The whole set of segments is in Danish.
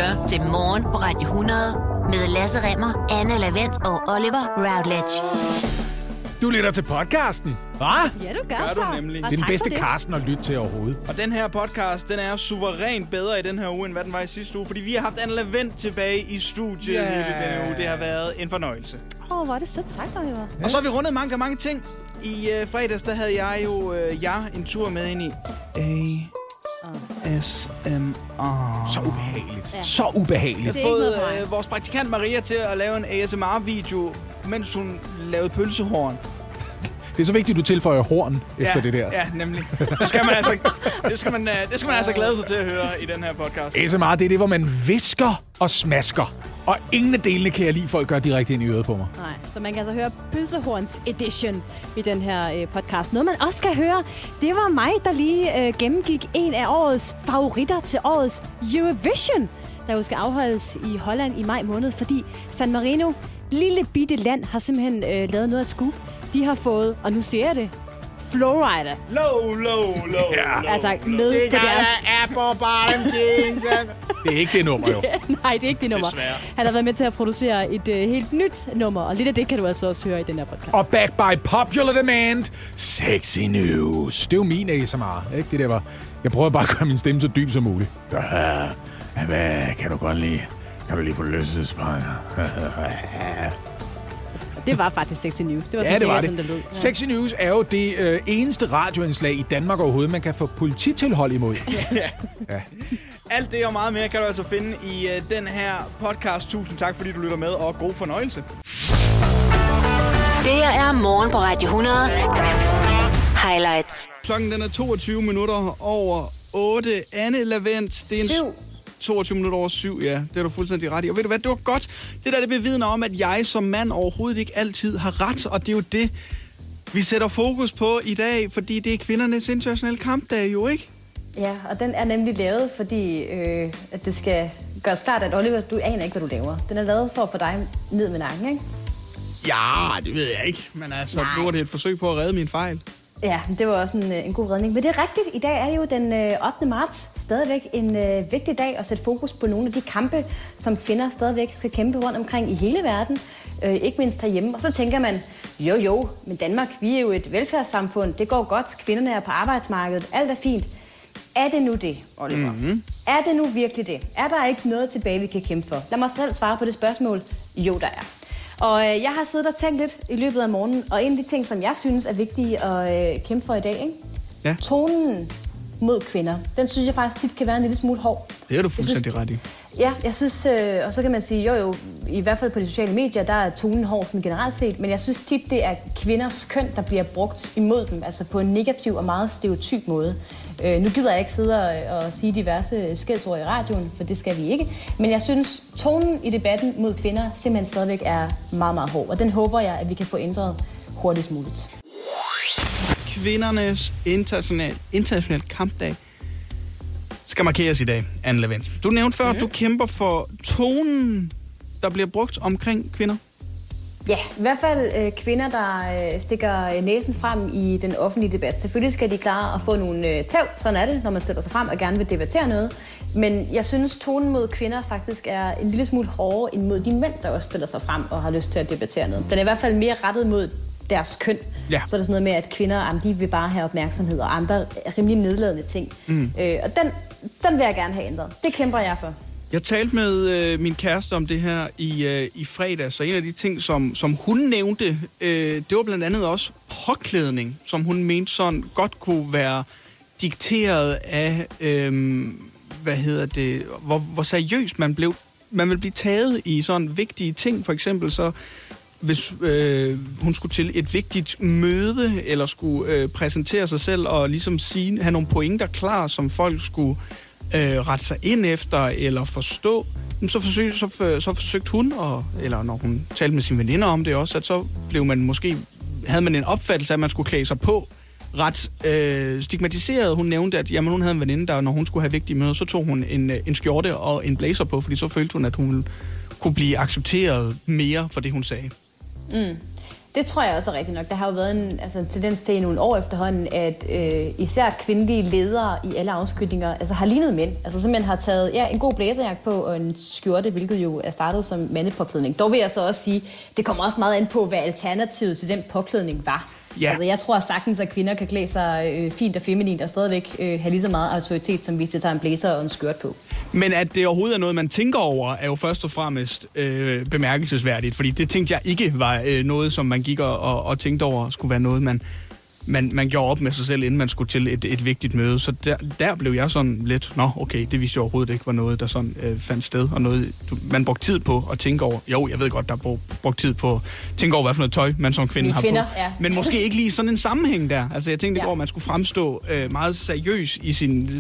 lytter til Morgen på Radio 100 med Lasse Remmer, Anne Lavent og Oliver Routledge. Du lytter til podcasten. Hva? Ja, du gør så. så. Nemlig. Det er den bedste Carsten at lytte til overhovedet. Og den her podcast, den er suverænt bedre i den her uge, end hvad den var i sidste uge. Fordi vi har haft Anne Lavent tilbage i studiet hele denne uge. Det har været en fornøjelse. Hvor er det sødt sagt, Oliver. Ja. Og så har vi rundet mange ting. I fredags, der havde jeg jo en tur med ind i ASMR. Så ubehageligt. Ja. Så ubehageligt. Jeg har fået vores praktikant Maria til at lave en ASMR-video, mens hun lavede pølsehorn. Det er så vigtigt, at du tilføjer horn efter det der. Ja, nemlig. Det skal man altså glæde sig til at høre i den her podcast. ASMR, det er det, hvor man visker og smasker. Og ingen af delene kan jeg lide, folk gør direkte ind i øret på mig. Nej, så man kan altså høre Pølsehorns edition i den her podcast. Noget, man også skal høre, det var mig, der lige gennemgik en af årets favoritter til årets Eurovision, der jo skal afholdes i Holland i maj måned, fordi San Marino, lille bitte land, har simpelthen lavet noget at scoop. De har fået, og nu ser jeg det, Flowrider. Low. Ja. Altså med på deres... Det er ikke det nummer, jo. Nej, det er ikke det nummer. Desværre. Han har været med til at producere et helt nyt nummer, og lidt af det kan du altså også høre i den her podcast. Og back by popular demand, sexy news. Det er jo min ASMR, ikke? Det der var... Jeg prøver bare at gøre min stemme så dyb som muligt. Hvad kan du godt lide? Kan du lige få løsespanger? Det var faktisk Sexy News. Det var Ja, det var sådan, det. lød. Ja. Sexy News er jo det eneste radioindslag i Danmark overhovedet, man kan få polititilhold imod. Ja. Alt det og meget mere kan du altså finde i den her podcast. Tusind tak, fordi du lytter med, og god fornøjelse. Det her er Morgen på Radio 100. Highlights. Klokken den er 22 minutter over 8. Anne Lavent. Det er en 22 minutter over 7, ja. Det er du fuldstændig ret i. Og ved du hvad, det var godt. Det der, det bevidner om, at jeg som mand overhovedet ikke altid har ret. Og det er jo det, vi sætter fokus på i dag, fordi det er kvindernes internationale kampdag jo, ikke? Ja, og den er nemlig lavet, fordi at det skal gøres klart, at Oliver, du aner ikke, hvad du laver. Den er lavet for at få dig ned med nakken, ikke? Ja, det ved jeg ikke. Men altså, nu var det et forsøg på at redde min fejl. Ja, det var også en god redning. Men det er rigtigt. I dag er det jo den 8. marts. Stadigvæk en vigtig dag at sætte fokus på nogle af de kampe, som kvinder stadigvæk skal kæmpe rundt omkring i hele verden. Ikke mindst herhjemme. Og så tænker man, jo, men Danmark, vi er jo et velfærdssamfund. Det går godt. Kvinderne er på arbejdsmarkedet. Alt er fint. Er det nu det, Oliver? Mm-hmm. Er det nu virkelig det? Er der ikke noget tilbage, vi kan kæmpe for? Lad mig selv svare på det spørgsmål. Jo, der er. Og jeg har siddet og tænkt lidt i løbet af morgenen, og en af de ting, som jeg synes er vigtige at kæmpe for i dag, ikke? Ja. Tonen mod kvinder, den synes jeg faktisk tit kan være en lille smule hård. Det er du fuldstændig ret i. Ja, jeg synes, og så kan man sige, jo, i hvert fald på de sociale medier, der er tonen hård sådan generelt set, men jeg synes tit, det er kvinders køn, der bliver brugt imod dem, altså på en negativ og meget stereotyp måde. Nu gider jeg ikke sidde og sige diverse skældsord i radioen, for det skal vi ikke, men jeg synes, tonen i debatten mod kvinder simpelthen stadigvæk er meget, meget hård, og den håber jeg, at vi kan få ændret hurtigst muligt. Kvindernes international kampdag skal markeres i dag, Anne Lavent. Du nævnte før, at du kæmper for tonen, der bliver brugt omkring kvinder. Ja, i hvert fald kvinder, der stikker næsen frem i den offentlige debat. Selvfølgelig skal de klare at få nogle tæv, sådan er det, når man sætter sig frem og gerne vil debattere noget. Men jeg synes, tonen mod kvinder faktisk er en lille smule hårdere end mod de mænd, der også stiller sig frem og har lyst til at debattere noget. Den er i hvert fald mere rettet mod deres køn. Ja. Så er der sådan noget med, at kvinder, de vil bare have opmærksomhed og andre rimelig nedladende ting. Og den vil jeg gerne have ændret. Det kæmper jeg for. Jeg talte med min kæreste om det her i fredag, så en af de ting, som hun nævnte, det var blandt andet også påklædning, som hun mente sådan godt kunne være dikteret af, hvor seriøst man vil blive taget i sådan vigtige ting. For eksempel så, hvis hun skulle til et vigtigt møde, eller skulle præsentere sig selv og ligesom have nogle pointer klar, som folk skulle rette sig ind efter eller forstå, så forsøgte hun, eller når hun talte med sine veninder om det også, at så havde man en opfattelse af, at man skulle klæde sig på ret stigmatiseret. Hun nævnte, at hun havde en veninde, der når hun skulle have vigtige møder, så tog hun en skjorte og en blazer på, fordi så følte hun, at hun kunne blive accepteret mere for det, hun sagde. Det tror jeg også er rigtigt nok. Der har jo været en tendens til i nogle år efterhånden, at især kvindelige ledere i alle afskygninger har lignet mænd. Altså simpelthen har taget en god blæserjakke på og en skjorte, hvilket jo er startet som mandepåklædning. Dog vil jeg så også sige, det kommer også meget an på, hvad alternativet til den påklædning var. Ja. Altså, jeg tror sagtens, at kvinder kan klæde sig fint og feminint og stadigvæk have lige så meget autoritet, som hvis de tager en blæser og en skørt på. Men at det overhovedet er noget, man tænker over, er jo først og fremmest bemærkelsesværdigt. Fordi det tænkte jeg ikke var noget, som man gik og tænkte over, skulle være noget, man gjorde op med sig selv, inden man skulle til et vigtigt møde. Så der blev jeg sådan lidt, okay, det vidste jeg overhovedet ikke var noget, der sådan fandt sted, og noget, man brugte tid på at tænke over. Jo, jeg ved godt, der er brugt tid på at tænke over, hvad for noget tøj man som kvinde har på. Ja. Men måske ikke lige sådan en sammenhæng der. Altså, jeg tænkte ikke over, at man skulle fremstå meget seriøs i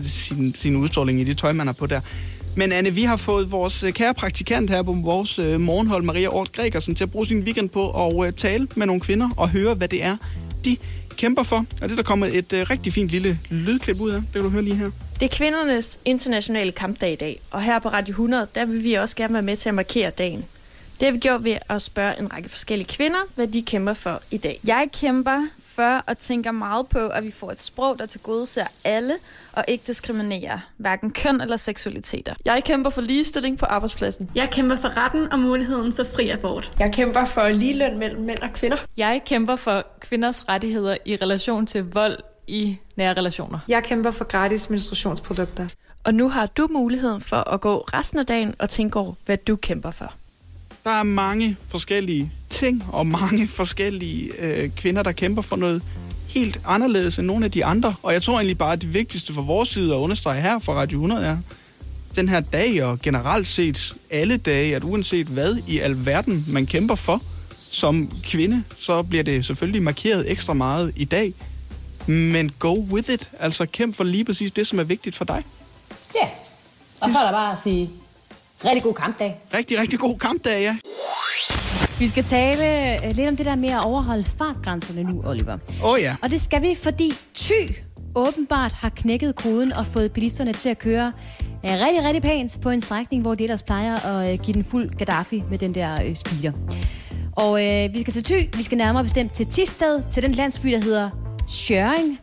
sin udstråling i det tøj, man har på der. Men Anne, vi har fået vores kære praktikant her på vores morgenhold, Maria Ort Gregersen, til at bruge sin weekend på at tale med nogle kvinder og høre, hvad det er, de kæmper for. Og det er der kommet et rigtig fint lille lydklip ud af. Det kan du høre lige her. Det er kvindernes internationale kampdag i dag, og her på Radio 100, der vil vi også gerne være med til at markere dagen. Det har vi gjort ved at spørge en række forskellige kvinder, hvad de kæmper for i dag. Jeg kæmper for og tænker meget på, at vi får et sprog, der tilgodeser alle og ikke diskriminerer hverken køn eller seksualiteter. Jeg kæmper for ligestilling på arbejdspladsen. Jeg kæmper for retten og muligheden for fri abort. Jeg kæmper for ligeløn mellem mænd og kvinder. Jeg kæmper for kvinders rettigheder i relation til vold i nære relationer. Jeg kæmper for gratis menstruationsprodukter. Og nu har du muligheden for at gå resten af dagen og tænke over, hvad du kæmper for. Der er mange forskellige ting og mange forskellige kvinder, der kæmper for noget helt anderledes end nogle af de andre. Og jeg tror egentlig bare, at det vigtigste for vores side at understrege her fra Radio 100 er, den her dag og generelt set alle dage, at uanset hvad i alverden man kæmper for som kvinde, så bliver det selvfølgelig markeret ekstra meget i dag. Men go with it. Altså kæmp for lige præcis det, som er vigtigt for dig. Ja, og så er der bare at sige rigtig god kampdag. Rigtig, rigtig god kampdag, ja. Vi skal tale lidt om det der med at overholde fartgrænserne nu, Oliver. Ja. Og det skal vi, fordi Thy åbenbart har knækket koden og fået bilisterne til at køre rigtig, rigtig pænt på en strækning, hvor det ellers plejer at give den fuld Gaddafi med den der speeder. Og vi skal til Thy. Vi skal nærmere bestemt til Thisted, til den landsby, der hedder Skjørring.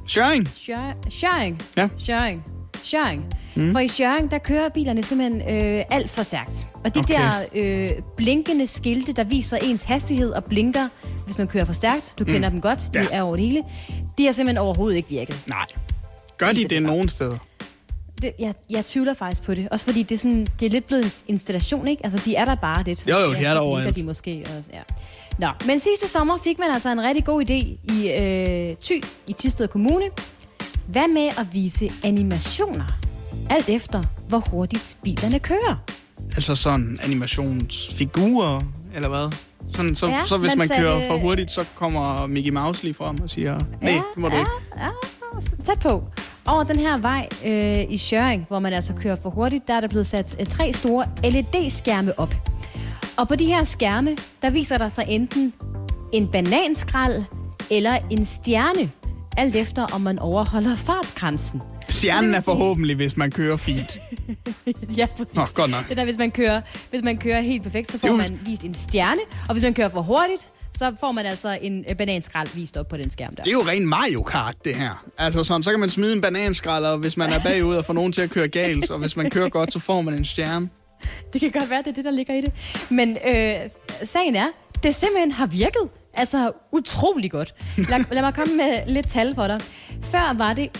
Skjørring? Ja. Skjørring. For i Skjørring, der kører bilerne simpelthen alt for stærkt. Og de der blinkende skilte, der viser ens hastighed og blinker, hvis man kører for stærkt, du kender dem godt, de er over det hele, de har simpelthen overhovedet ikke virket. Nej. Gør de det nogen steder? Jeg tvivler faktisk på det. Også fordi det er lidt blevet en installation, ikke? Altså, de er der bare lidt. Jo, de er der overalt. De måske også, ja. Nå, men sidste sommer fik man altså en rigtig god idé i Thy, i Thisted Kommune. Hvad med at vise animationer? Alt efter, hvor hurtigt bilerne kører. Altså sådan animationsfigurer, eller hvad? Sådan, så hvis man kører for hurtigt, så kommer Mickey Mouse lige frem og siger, nej, det må du ikke. Ja, tæt på. Over den her vej i Skjørring, hvor man altså kører for hurtigt, der er der blevet sat 3 store LED-skærme op. Og på de her skærme, der viser der sig enten en bananskrald eller en stjerne, alt efter om man overholder fartgrænsen. Stjernen er forhåbentlig, hvis man kører fint. Ja, præcis. Godt nok. Det der, hvis man kører helt perfekt, så får man vist en stjerne. Og hvis man kører for hurtigt, så får man altså en bananskrald vist op på den skærm der. Det er jo ren Mario Kart, det her. Altså sådan, så kan man smide en bananskrald, og hvis man er bagud og får nogen til at køre galt, og hvis man kører godt, så får man en stjerne. Det kan godt være, det er det, der ligger i det. Men sagen er, det simpelthen har virket. Altså utrolig godt. Lad mig komme med lidt tal for dig. Før var det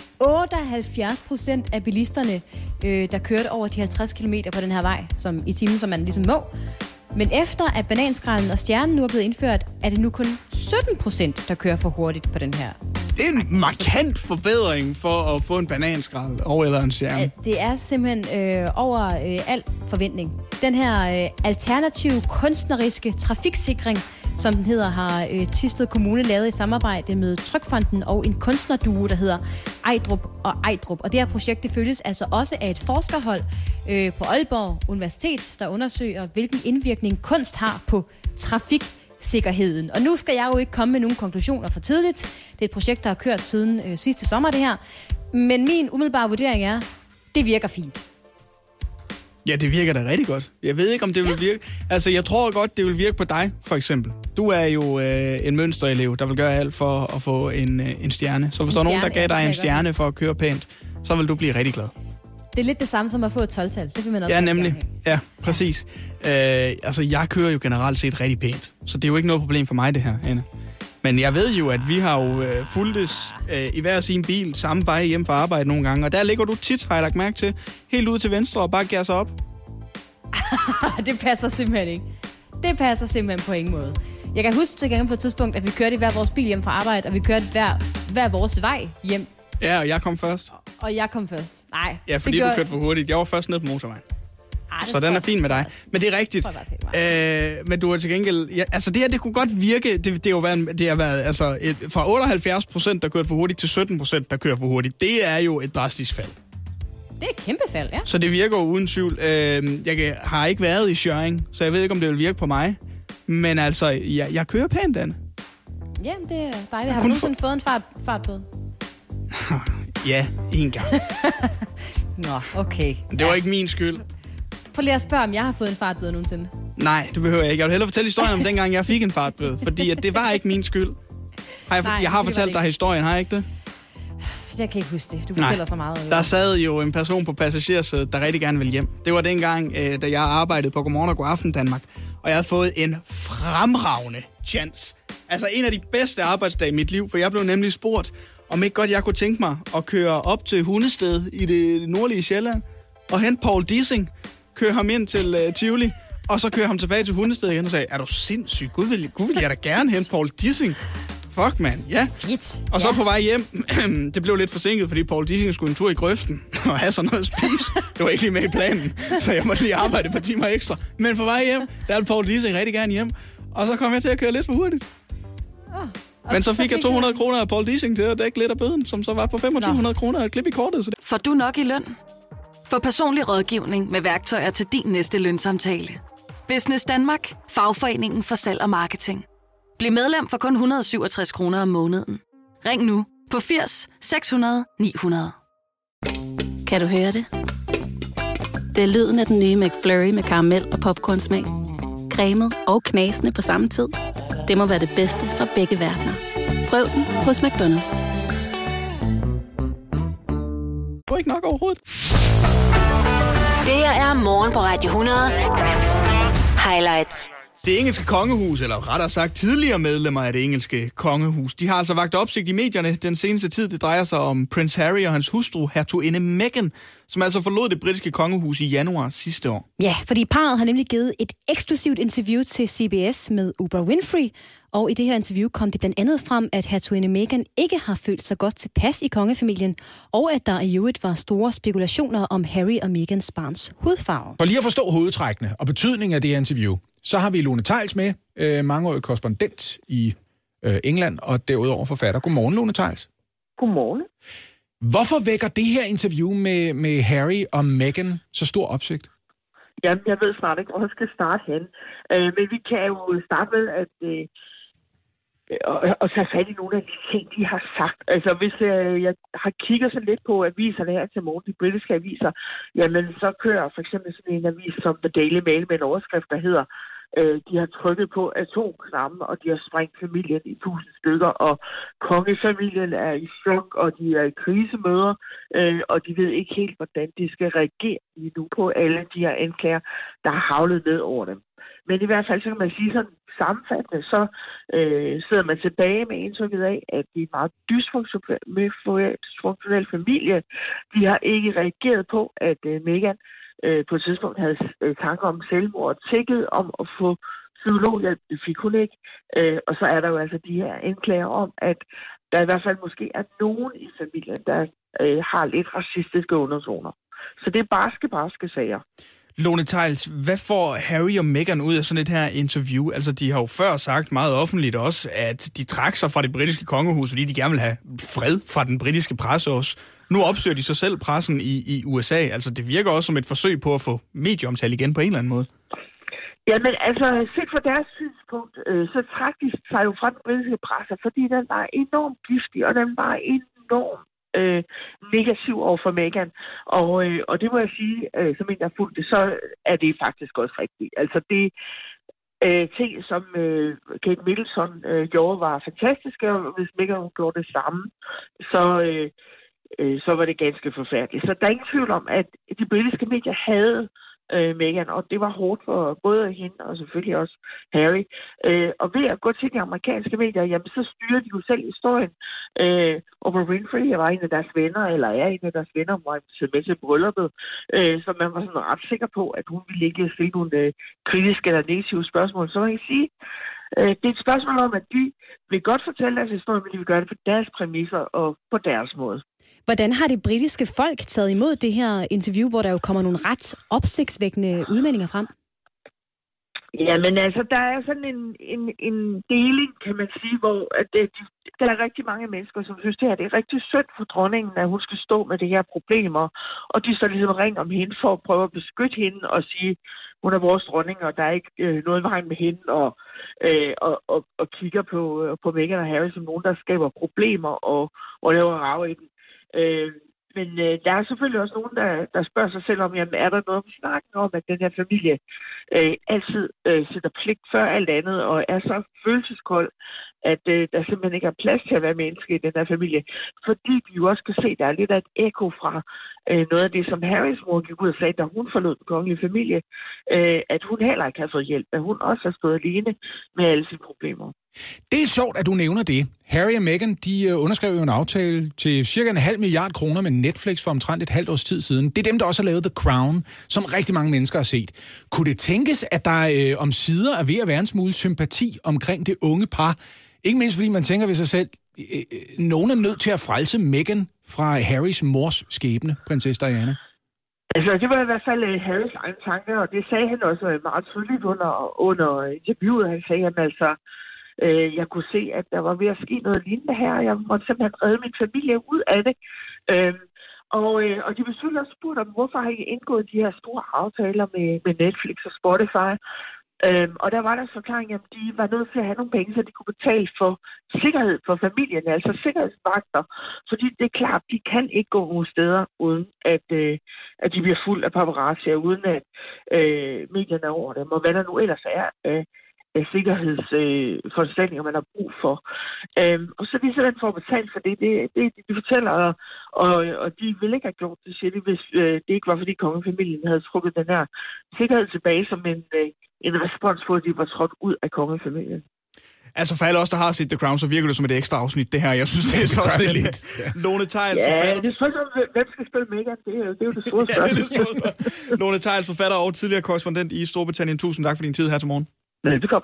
78% af bilisterne, der kørte over de 50 km på den her vej i timen, som man ligesom må. Men efter at bananskralden og stjernen nu er blevet indført, er det nu kun 17%, der kører for hurtigt på den her. Det er en markant forbedring for at få en bananskrald eller en stjerne. Det er simpelthen over al forventning. Den her alternative kunstneriske trafiksikring, som den hedder, har Thisted Kommune lavet i samarbejde med Trygfonden og en kunstnerduo, der hedder Ejdrup og Ejdrup. Og det her projekt, det følges altså også af et forskerhold på Aalborg Universitet, der undersøger, hvilken indvirkning kunst har på trafiksikkerheden. Og nu skal jeg jo ikke komme med nogle konklusioner for tidligt. Det er et projekt, der har kørt siden sidste sommer, det her. Men min umiddelbare vurdering er, det virker fint. Ja, det virker da rigtig godt. Jeg ved ikke, om det vil virke. Altså, jeg tror godt, det vil virke på dig, for eksempel. Du er jo en mønsterelev, der vil gøre alt for at få en stjerne. Så hvis der er nogen, der gav dig en stjerne for at køre pænt, så vil du blive rigtig glad. Det er lidt det samme som at få et 12-tal. Det vil man også. Ja, nemlig. Ja, præcis. Altså, jeg kører jo generelt set rigtig pænt. Så det er jo ikke noget problem for mig, det her, Anne. Men jeg ved jo, at vi har jo fulgtes i hver sin bil samme vej hjem fra arbejde nogle gange. Og der ligger du tit, har jeg lagt mærke til, helt ud til venstre og bare gasser op. Det passer simpelthen ikke. Det passer simpelthen på ingen måde. Jeg kan huske til gange på et tidspunkt, at vi kørte i hver vores bil hjem fra arbejde, og vi kørte hver vores vej hjem. Ja, og jeg kom først. Og jeg kom først. Nej. Ja, fordi du kørte for hurtigt. Jeg var først ned på motorvejen. Så den er fin med dig. Men det er rigtigt. Men du har til gengæld... Ja, altså det her, det kunne godt virke... Det har været altså, fra 78%, der kørte for hurtigt, til 17%, der kører for hurtigt. Det er jo et drastisk fald. Det er et kæmpe fald, ja. Så det virker jo uden tvivl. Jeg har ikke været i Schøring, så jeg ved ikke, om det vil virke på mig. Men altså, jeg kører pænt, Anne. Ja, det er dejligt. Har du nogensinde fået en fartbøde? Ja, en gang. Nå, okay. Det var ikke min skyld. Prøv lige at spørge, om jeg har fået en fartbøde nogensinde. Nej, det behøver jeg ikke. Jeg vil hellere fortælle historien om dengang, jeg fik en fartbøde. Fordi at det var ikke min skyld. Jeg har fortalt dig historien, har jeg ikke det? Jeg kan ikke huske det. Du fortæller så meget. Der sad jo en person på passagersædet, der rigtig gerne ville hjem. Det var dengang, da jeg arbejdede på Godmorgen og Godaften Danmark. Og jeg havde fået en fremragende chance. Altså en af de bedste arbejdsdage i mit liv, for jeg blev nemlig spurgt, om ikke godt jeg kunne tænke mig at køre op til Hundested i det nordlige Sjælland og hente Paul Dissing, køre ham ind til Tivoli, og så køre ham tilbage til Hundested igen og sagde, er du sindssyg? Gud vil jeg da gerne hente Paul Dissing. Fuck, man. Ja. Fedt. Og så på vej hjem, det blev lidt forsinket, fordi Paul Dissing skulle en tur i grøften og have sådan noget at spise. Det var ikke lige med i planen, så jeg måtte lige arbejde et par timer ekstra. Men på vej hjem, der ville Paul Dissing rigtig gerne hjem. Og så kom jeg til at køre lidt for hurtigt. Men så fik jeg 200 kroner af Paul Dissing til at dække lidt af bøden, som så var på 2500 kroner og et klip i kortet. Så det... Får du nok i løn? Få personlig rådgivning med værktøjer til din næste lønsamtale. Business Danmark, fagforeningen for salg og marketing. Bliv medlem for kun 167 kroner om måneden. Ring nu på 80 600 900. Kan du høre det? Det er lyden af den nye McFlurry med karamel og popcornsmag. Cremet og knasende på samme tid. Det må være det bedste fra begge verdener. Prøv den hos McDonald's. Du er ikke nok overhovedet. Det her er Morgen på Radio 100. Highlights. Det engelske kongehus, eller rettere sagt tidligere medlemmer af det engelske kongehus, de har altså vakt opsigt i medierne den seneste tid. Det drejer sig om Prince Harry og hans hustru, hertuginde Meghan, som altså forlod det britiske kongehus i januar sidste år. Ja, fordi parret har nemlig givet et eksklusivt interview til CBS med Oprah Winfrey, og i det her interview kom det blandt andet frem, at hertuginde Meghan ikke har følt sig godt tilpas i kongefamilien, og at der i øvrigt var store spekulationer om Harry og Meghans barns hudfarve. For lige at forstå hovedtrækkene og betydningen af det her interview, så har vi Lone Theils med, mangeårig korrespondent i England, og derudover forfatter. Godmorgen, Lone Theils. Godmorgen. Hvorfor vækker det her interview med Harry og Meghan så stor opsigt? Jamen, jeg ved snart ikke, hvor jeg skal starte hen. Men vi kan jo starte med at tage fat i nogle af de ting, de har sagt. Altså, hvis jeg har kigget så lidt på aviserne her til morgen, de britiske aviser, jamen, så kører for eksempel sådan en avis som The Daily Mail med en overskrift, der hedder de har trykket på atomknappen, og de har sprængt familien i 1000 stykker, og kongefamilien er i chok, og de er i krisemøder, og de ved ikke helt, hvordan de skal reagere lige nu på alle de her anklager, der har havlet ned over dem. Men i hvert fald, så kan man sige sådan sammenfattende, så sidder man tilbage med indtrykket af, at det er en meget dysfunktionel familie. De har ikke reageret på, at Meghan på et tidspunkt havde tanker om selvmord og tækket om at få psykologhjælp. Det fik hun ikke. Og så er der jo altså de her anklager om, at der i hvert fald måske er nogen i familien, der har lidt racistiske undertoner. Så det er barske sager. Lone Theils, hvad får Harry og Meghan ud af sådan et her interview? Altså, de har jo før sagt meget offentligt også, at de trak sig fra det britiske kongehus, fordi de gerne vil have fred fra den britiske presse også. Nu opsøger de sig selv pressen i USA. Altså, det virker også som et forsøg på at få medieomtale igen på en eller anden måde. Jamen, altså, set fra deres synspunkt, så trak de sig jo fra den britiske presse, fordi den var enormt giftig, og den var enormt negativ over for Meghan. Og det må jeg sige, som en, der har fulgt det, så er det faktisk også rigtigt. Altså det ting, som Kate Middleton gjorde, var fantastiske, og hvis Meghan gjorde det samme, så var det ganske forfærdeligt. Så der er ingen tvivl om, at de britiske medier havde Meghan, og det var hårdt for både hende og selvfølgelig også Harry. Og ved at gå til de amerikanske medier, jamen så styrer de jo selv historien. Oprah Winfrey var en af deres venner, eller er en af deres venner, var med til brylluppet, så man var sådan ret sikker på, at hun ville ikke stille nogle kritiske eller negative spørgsmål. Så man kan sige, det er et spørgsmål om, at de vil godt fortælle deres historie, men de vil gøre det på deres præmisser og på deres måde. Hvordan har det britiske folk taget imod det her interview, hvor der jo kommer nogle ret opsigtsvækkende udmeldinger frem? Jamen altså, der er sådan en deling, kan man sige, hvor at der er rigtig mange mennesker, som synes, det er rigtig synd for dronningen, at hun skal stå med det her problemer, og de så ligesom ringer om hende for at prøve at beskytte hende og sige, hun er vores dronning, og der er ikke noget vejen med hende, og kigger på Meghan og Harry som nogen, der skaber problemer og laver rave i den. Men der er selvfølgelig også nogen, der spørger sig selv om, jamen, er der noget om snakken om, at den her familie altid sætter pligt før alt andet, og er så følelseskold, at der simpelthen ikke er plads til at være menneske i den her familie. Fordi vi jo også kan se, at der er lidt af et ekko fra noget af det, som Harrys mor gik ud og sagde, da hun forlod den kongelige familie, at hun heller ikke har fået hjælp, at hun også har stået alene med alle sine problemer. Det er sjovt, at du nævner det. Harry og Meghan, de underskrev jo en aftale til cirka 0,5 milliard kroner med Netflix for omtrent et halvt års tid siden. Det er dem, der også har lavet The Crown, som rigtig mange mennesker har set. Kunne det tænkes, at der om sider er ved at være en smule sympati omkring det unge par? Ikke mindst fordi man tænker ved sig selv, nogen er nødt til at frelse Meghan fra Harrys mors skæbne, prinsesse Diana. Altså, det var i hvert fald Harrys egen tanke, og det sagde han også meget tydeligt under interviewet. Han sagde, at altså, jeg kunne se, at der var ved at ske noget lignende her, og jeg måtte simpelthen redde min familie ud af det. Og de blev selvfølgelig også spurgt om, hvorfor har I indgået de her store aftaler med Netflix og Spotify? Og der var der forklaring, at de var nødt til at have nogle penge, så de kunne betale for sikkerhed for familien, altså sikkerhedsvagter. Fordi det er klart, de kan ikke gå nogen steder, uden at de bliver fuld af paparazzi, uden at medierne er over dem, og hvad der nu ellers er sikkerhedsforanstaltninger, man har brug for. Og så de simpelthen får betalt for det. De fortæller, og de ville ikke have gjort det, siger de, hvis det ikke var, fordi kongefamilien havde trukket den her sikkerhed tilbage som en respons på, at de var trådt ud af kongefamilien. Altså for alle os, der har set The Crown, så virker det som et ekstra afsnit, det her. Jeg synes, det er så lidt. Lone Theils, forfatter. Det er spørgsmålet, hvem skal spille Meghan? Det er jo det store spørgsmål. Lone Theils, forfatter og tidligere korrespondent i Storbritannien. Tusind tak for din tid her til morgen. Velbekomme.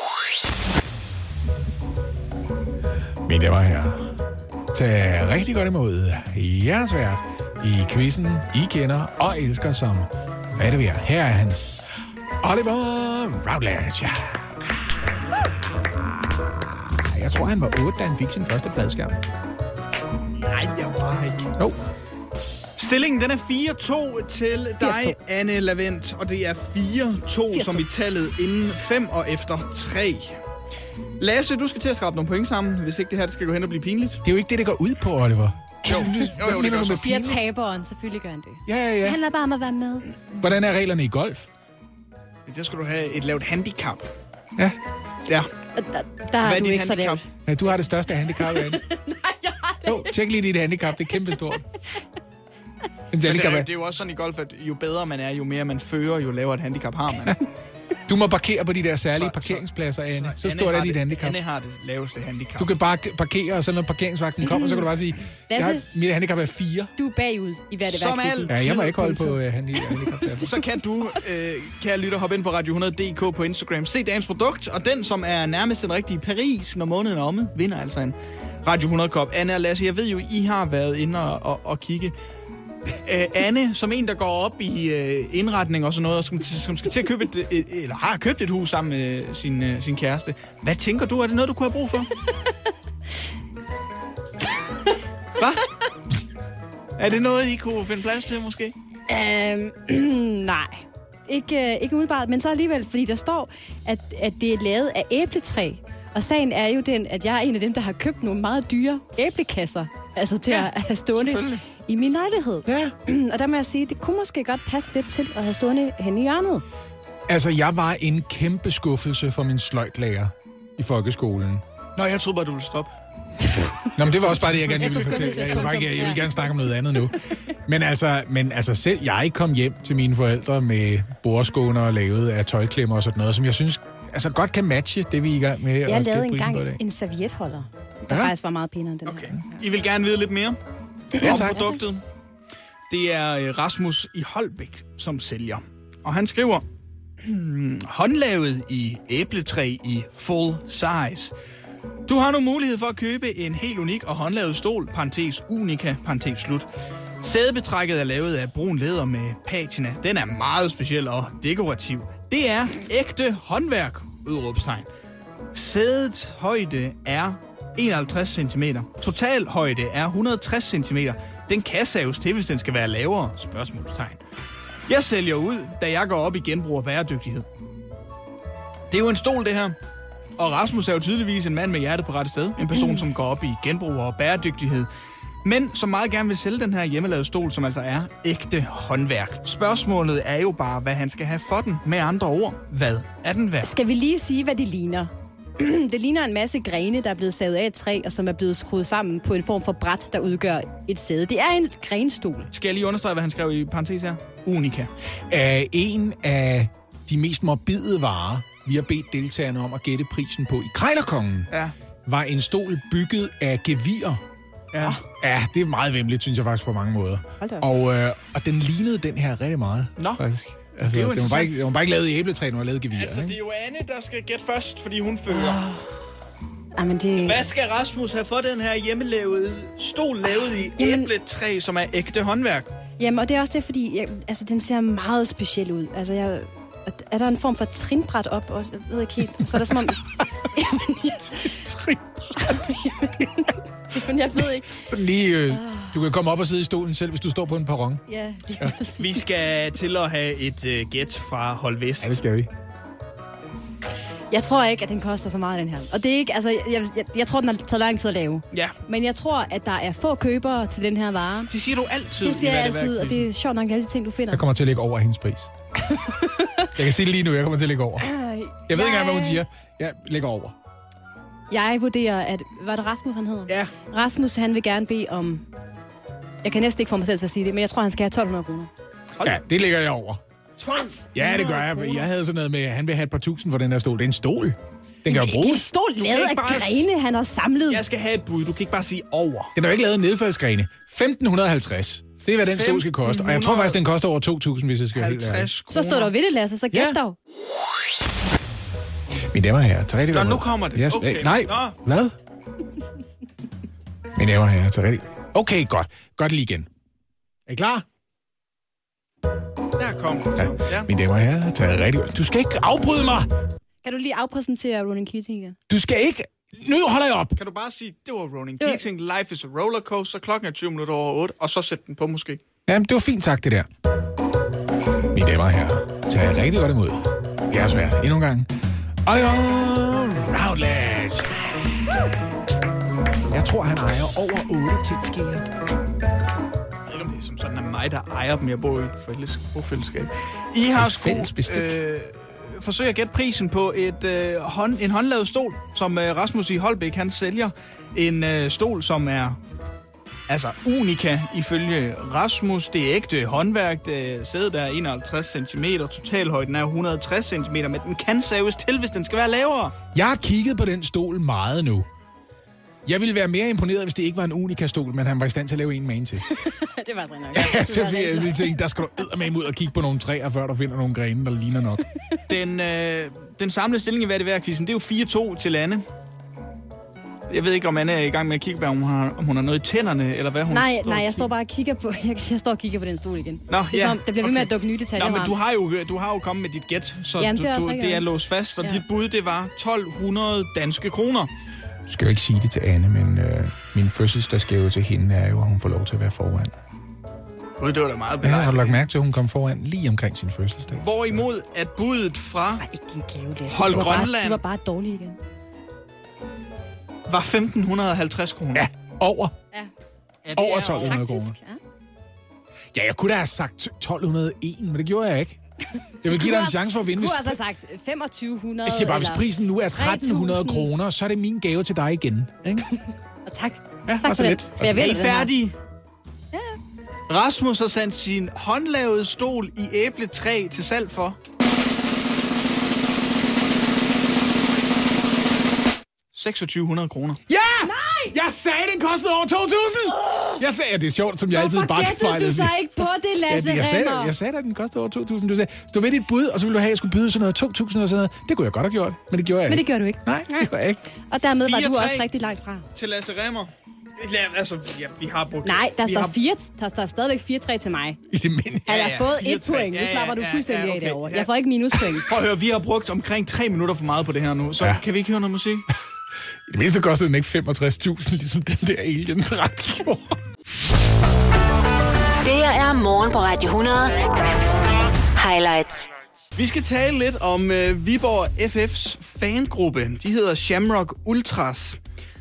Mine damer og herrer, tag rigtig godt imod jeres vært i quizzen, I kender og elsker som, hvad er det vi er? Her er han, Oliver Routledge. Jeg tror, han var 8, da han fik sin første fladskærm. Nej, jeg var ikke. No. Stillingen, den er 4-2 til dig, Anne Lavendt, og det er 4-2 som i tallet inden 5 og efter 3. Lasse, du skal til at skrabe nogle point sammen, hvis ikke det her det skal gå hen og blive pinligt. Det er jo ikke det, det går ud på, Oliver. Jo, det gør så. Siger taberen, selvfølgelig gør han det. Ja. Det handler bare om at være med. Hvordan er reglerne i golf? Der skal du have et lavt handicap. Ja. Der er du ikke så lavt. Ja, du har det største handicap, Anne. Nej, jeg har det. Jo, tjek lige dit handicap, det er kæmpestort. Det er jo også sådan i golf, at jo bedre man er, jo mere man fører, jo lavere et handicap har man. Du må parkere på de der særlige parkeringspladser, Anne. Så stort er dit handicap. Anne har det laveste handicap. Du kan bare parkere, og så når parkeringsvagten kommer, så kan du bare sige, mit handicap er 4. Du er bagud i hvad det var. Ja, jeg må ikke holde på handicap. Så kan du, kære lytter, hoppe ind på Radio100.dk på Instagram, se dagens produkt, og den, som er nærmest den rigtige Paris, når måneden er omme, vinder altså en Radio 100-kop. Anne og Lasse, jeg ved jo, I har været inde og kigge. Anne, som en, der går op i indretning og sådan noget, og som skal til at købe eller har købt et hus sammen med sin kæreste. Hvad tænker du? Er det noget, du kunne have brug for? Hvad? Er det noget, I kunne finde plads til, måske? Nej. Ikke umiddelbart, men så alligevel, fordi der står, at det er lavet af æbletræ. Og sagen er jo den, at jeg er en af dem, der har købt nogle meget dyre æblekasser Altså til at have stående i min lejlighed. Ja. Og der må jeg sige, det kunne måske godt passe lidt til at have stående hen i hjørnet. Altså, jeg var en kæmpe skuffelse for min sløjtlærer i folkeskolen. Nå, jeg troede bare, du ville stoppe. Nå, men det var også bare det, jeg gerne ville fortælle. Jeg vil gerne snakke om noget andet nu. Men altså selv jeg kom hjem til mine forældre med bordskåner lavet af tøjklemmer og sådan noget, som jeg synes altså godt kan matche det, vi er i gang med. Jeg lavede engang en servietholder, der faktisk var meget pænere end den her. I vil gerne vide lidt mere om produktet. Det er Rasmus i Holbæk, som sælger. Og han skriver, håndlavet i æbletræ i full size. Du har nu mulighed for at købe en helt unik og håndlavet stol, parentes unika, parentes slut. Sædebetrækket er lavet af brun læder med patina. Den er meget speciel og dekorativ. Det er ægte håndværk, udråbstegn. Sædets højde er 51 cm. Total højde er 160 cm. Den kan saves til, hvis den skal være lavere, spørgsmålstegn. Jeg sælger ud, da jeg går op i genbrug og bæredygtighed. Det er jo en stol, det her. Og Rasmus er jo tydeligvis en mand med hjertet på rette sted. En person, som går op i genbrug og bæredygtighed. Men som meget gerne vil sælge den her hjemmelavede stol, som altså er ægte håndværk. Spørgsmålet er jo bare, hvad han skal have for den. Med andre ord, hvad er den værd? Skal vi lige sige, hvad det ligner? Det ligner en masse grene, der er blevet savet af et træ, og som er blevet skruet sammen på en form for bræt, der udgør et sæde. Det er en grenstol. Skal jeg lige understrege, hvad han skrev i parentes her? Unika. En af de mest morbide varer, vi har bedt deltagerne om at gætte prisen på i Krejlerkongen, var en stol bygget af gevir. Ja, det er meget væmmeligt, synes jeg faktisk på mange måder. Og den lignede den her rigtig meget. Nå. Faktisk. Altså, det var bare ikke lavet i æbletræ, den var lavet i gevir. Altså, det er jo Anne, der skal gætte først, fordi hun fører. Det... Hvad skal Rasmus have for den her hjemmelavede stol lavet i æbletræ, som er ægte håndværk? Jamen, og det er også det, fordi den ser meget speciel ud. Altså, er der en form for trinbræt op også? Jeg ved ikke helt. Så er der som om... Trinbræt? Men jeg ved ikke. Lige, du kan komme op og sidde i stolen selv, hvis du står på en perron. Ja. Vi skal til at have et gæt fra Hold Vest. Ja, det skal vi. Jeg tror ikke, at den koster så meget, den her. Og det er ikke, altså, jeg tror, den har taget lang tid at lave. Ja. Men jeg tror, at der er få købere til den her vare. Det siger du altid. Det siger jeg altid, og det er sjovt nok alle de ting, du finder. Jeg kommer til at ligge over hendes pris. Jeg kan sige det lige nu, jeg kommer til at ligge over. Jeg ved ikke engang, hvad hun siger. Jeg ligger over. Jeg vurderer, at... Var det Rasmus, han hedder? Ja. Rasmus, han vil gerne bede om... Jeg kan næsten ikke få mig selv til at sige det, men jeg tror, han skal have 1.200 kroner. Ja, det ligger jeg over. 12? Ja, det gør jeg. Jeg havde sådan noget med, at han vil have et par tusind for den her stol. Det er en stol. Den kan jo bruges. Det er en stol lavet af grene, han har samlet. Jeg skal have et bud. Du kan ikke bare sige over. Den er jo ikke lavet af nedfaldsgrene. 1.550. Det er, hvad den stol skal koste. Og jeg tror faktisk, den koster over 2.000, hvis jeg skal helt ærligt. Så står der ved det, Lasse. Så gæt dog. Mine damer og herrer, tag rigtig godt. Nu kommer det. Yes. Okay. Nej, hvad? Mine damer og herrer, tag rigtig... Okay, godt. Godt lige igen. Er I klar? Der kom det. Ja. Mine damer og herrer, tag rigtig godt. Du skal ikke afbryde mig! Kan du lige afpræsentere Ronan Keating igen? Du skal ikke... Nu holder jeg op! Kan du bare sige, det var Ronan Keating, Life is a rollercoaster, klokken er 20 minutter over 8, og så sæt den på måske. Jamen, det var fint sagt, det der. Mine damer og herrer, tag rigtig godt imod. Jeg er svært. Endnu en gang. Oliver Routledge. Jeg tror, han ejer over 8 tændskiver. Jeg ved ikke, om det er som sådan er mig, der ejer dem. Jeg bor i et bofællesskab. I har forsøg at gætte prisen på en håndlavet stol, som Rasmus i Holbæk, han sælger. En stol, som er altså unika ifølge Rasmus. Det er ægte håndværk. Sædet er 51 cm. Totalhøjden er 160 cm, men den kan saves til, hvis den skal være lavere. Jeg har kigget på den stol meget nu. Jeg ville være mere imponeret, hvis det ikke var en unika-stol, men han var i stand til at lave en mane til. Det var så nok. Ja, så jeg ville tænke, der skal du eddermame ud og kigge på nogle træer, før du finder nogle grene, der ligner nok. Den samlede stilling i hvad det værd, quizzen, det er jo 4-2 til Anne. Jeg ved ikke, om Anne er i gang med at kigge på, om hun har noget i tænderne, eller hvad hun... Nej, jeg står bare og kigger på... Jeg står og kigger på den stol igen. Nå, ja. Der bliver ved med at dukke nye detaljer. Nå, men du har jo kommet med dit gæt, så jamen, det er låst fast, og dit bud, det var 1.200 danske kroner. Du skal jo ikke sige det til Anne, men min fødselsdagsgave til hende er jo, at hun får lov til at være foran. Gud, det var da meget belejligt. Ja, har du lagt mærke til, at hun kom foran lige omkring sin fødselsdag? Hvorimod at budet fra Hold Grønland... Det var bare dårligt igen. Var 1.550 kroner. Ja, over. Ja. Over 1.200 kroner. Ja, jeg kunne da have sagt 1.201, men det gjorde jeg ikke. Jeg vil give dig en chance for at vinde. Du har altså sagt 2.500. Jeg siger bare, hvis prisen nu er 1.300 kroner, så er det min gave til dig igen. Ikke? Og tak. Ja, tak for det. Er I færdige? Ja. Rasmus har sendt sin håndlavede stol i æbletræ til salg for 2.600 kroner. Ja! Nej! Jeg sagde, den kostede over 2.000! Jeg sagde, det er sjovt, som jeg altid bare fejler. Hvorfor gættede du så ikke på det, Lasse Remmer? Jeg sagde, at den kostede over 2.000. Du sagde, stå ved dit bud, og så ville du have, at jeg skulle byde sådan noget 2.000 og sådan noget. Det kunne jeg godt have gjort, men det gjorde jeg ikke. Men det gjorde du ikke. Nej, det gjorde jeg ikke. Og dermed var du også rigtig langt fra. Til Lasse Remmer. Altså, ja, vi har brugt... Nej, der står stadigvæk 4-3 til mig. I det mindste. Han har fået 1 point. Nu slapper du fuldstændig af derovre. Jeg får ikke minuspoint. Prøv at høre, vi har brugt omkring 3 minutter for meget på det her nu, så kan vi ikke høre noget musik? I det mindste kostede den ikke 65.000, ligesom den der alien-dragt gjorde. Det her er morgen på Radio 100. Highlights. Vi skal tale lidt om Viborg FF's fangruppe. De hedder Shamrock Ultras.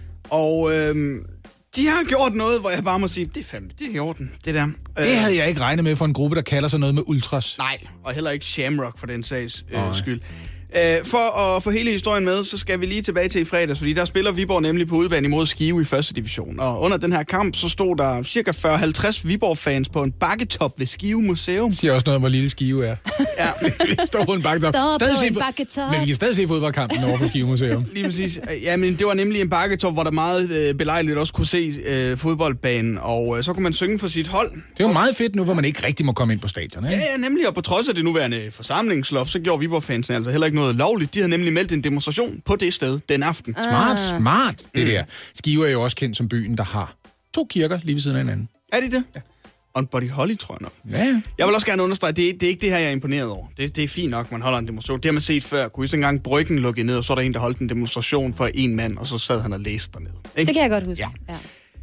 Og de har gjort noget, hvor jeg bare må sige, det er i orden, det der. Det havde jeg ikke regnet med for en gruppe, der kalder sig noget med Ultras. Nej, og heller ikke Shamrock for den sags skyld. For at få hele historien med, så skal vi lige tilbage til i fredags, fordi der spiller Viborg nemlig på udebane imod Skive i 1. division. Og under den her kamp, så stod der cirka 40-50 Viborg-fans på en bakketop ved Skive Museum. Det siger også noget om, hvor lille Skive er. Ja. Vi står på en bakketop. Men vi kan stadig se fodboldkampen over for Skive Museum. Lige præcis. Ja, men det var nemlig en bakketop, hvor der meget belejligt også kunne se fodboldbanen, og så kunne man synge for sit hold. Det er jo meget fedt nu, hvor man ikke rigtig må komme ind på stadion, ikke? Ja, nemlig, og på trods af det nuværende forsamlingsloft, så gjorde Viborg-fansene altså heller ikke noget lovligt. De havde nemlig meldt en demonstration på det sted den aften. Smart, det der. Skive er jo også kendt som byen, der har 2 kirker lige ved siden af hinanden. Er det det? Ja. Og en Buddy Holly, tror jeg nok. Ja. Jeg vil også gerne understrege, det er ikke det her, jeg er imponeret over. Det er fint nok, man holder en demonstration. Det har man set før. Kunne I så engang Bryggen lukke ned, og så er der en, der holdt en demonstration for en mand, og så sad han og læste dernede. Ikke? Det kan jeg godt huske. Ja.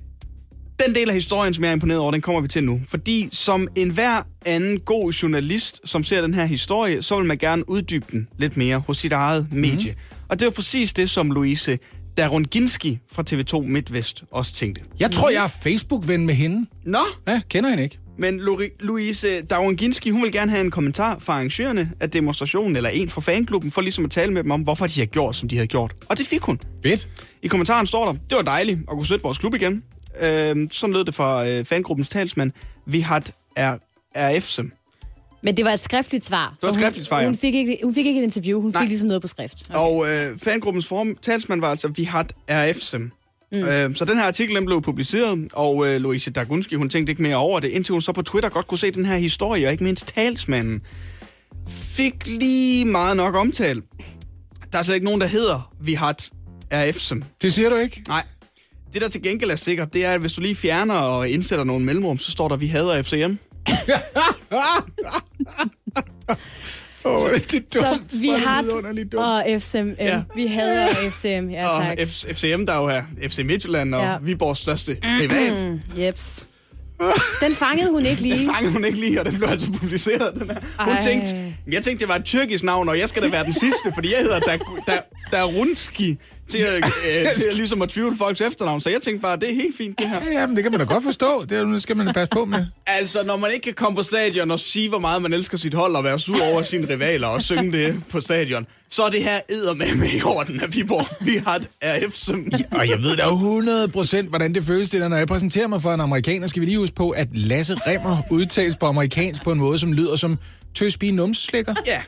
Den del af historien, som jeg er imponeret over, den kommer vi til nu. Fordi som enhver anden god journalist, som ser den her historie, så vil man gerne uddybe den lidt mere hos sit eget medie. Og det var præcis det, som Louise Darunginski fra TV2 MidtVest også tænkte. Jeg tror, jeg er Facebook-ven med hende. Nå? Ja, kender hende ikke. Men Louise Darunginski, hun vil gerne have en kommentar fra arrangørerne af demonstrationen, eller en fra fanklubben, for ligesom at tale med dem om, hvorfor de har gjort, som de havde gjort. Og det fik hun. Fedt. I kommentaren står der, det var dejligt at kunne støtte vores klub igen. Sådan lød det fra fangruppens talsmand, Vihat RFSM. Men det var et skriftligt svar. Det var et skriftligt svar, ja. Hun fik ikke et interview, hun fik ligesom noget på skrift. Okay. Og fangruppens talsmand var altså Vihat RFSM. Så den her artikel den blev publiceret, og Louise Darunginski, hun tænkte ikke mere over det, indtil hun så på Twitter godt kunne se den her historie, og ikke mindst talsmanden fik lige meget nok omtale. Der er slet ikke nogen, der hedder Vihat RFSM. Det siger du ikke? Nej. Det, der til gengæld er sikkert, det er, at hvis du lige fjerner og indsætter nogle mellemrum, så står der, vi hader FCM. Så vi har og FCM. Ja. Vi hader FCM. Ja, tak. Og FCM, der jo er FC Midtjylland og Viborgs største rival. Jeps. Den fangede hun ikke lige. Den fangede hun ikke lige, og den blev altså publiceret. Den her. Jeg tænkte, det var et tyrkisk navn, og jeg skal da være den sidste, fordi jeg hedder Darunski til at ligesom at tvivle folks efternavn. Så jeg tænkte bare, det er helt fint, det her. Ja, men det kan man da godt forstå. Det skal man da passe på med. Altså, når man ikke kan komme på stadion og sige, hvor meget man elsker sit hold, og være sur over sine rivaler og synge det på stadion, så er det her eddermame i orden af Viborg. Vi har RFSM. Og jeg ved da 100% hvordan det føles til, når jeg præsenterer mig for en amerikaner, skal vi lige huske på, at Lasse Remmer udtales på amerikansk på en måde, som lyder som tøsbige numseslikker. Ja.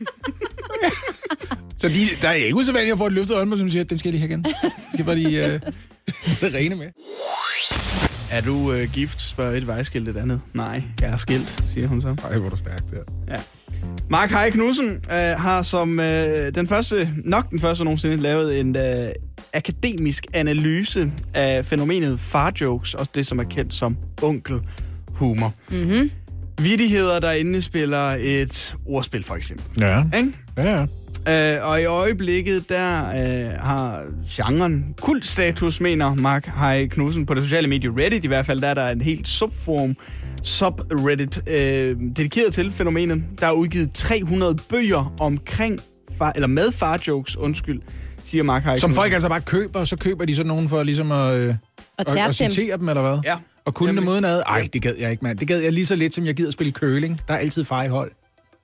Så der er ikke usædvanligt at få et løftet øjne, som siger, at den skal jeg lige have igen. Det skal bare lige rene med. Er du gift, spørger et vejskilt et andet. Nej, jeg er skilt, siger hun så. Ej, hvor er du stærk der. Ja. Mark Haie Knudsen har som den første nogensinde lavet en akademisk analyse af fænomenet farjokes, og det som er kendt som onkelhumor. Mm-hmm. Vittigheder, der indespiller et ordspil, for eksempel. Ja. Ikke? Ja. Og i øjeblikket, der har genren kultstatus, mener Mark Haie Knudsen på det sociale medie Reddit. I hvert fald, der er der en helt subreddit dedikeret til fænomenet. Der er udgivet 300 bøger med farjokes, siger Mark Haie Knudsen. Som folk altså bare køber, så køber de sådan nogen for ligesom at citere dem, eller hvad? Ja. Og kunne det modenad? Ej, det gad jeg ikke, mand. Det gad jeg lige så lidt, som jeg gider spille curling. Der er altid far i hold.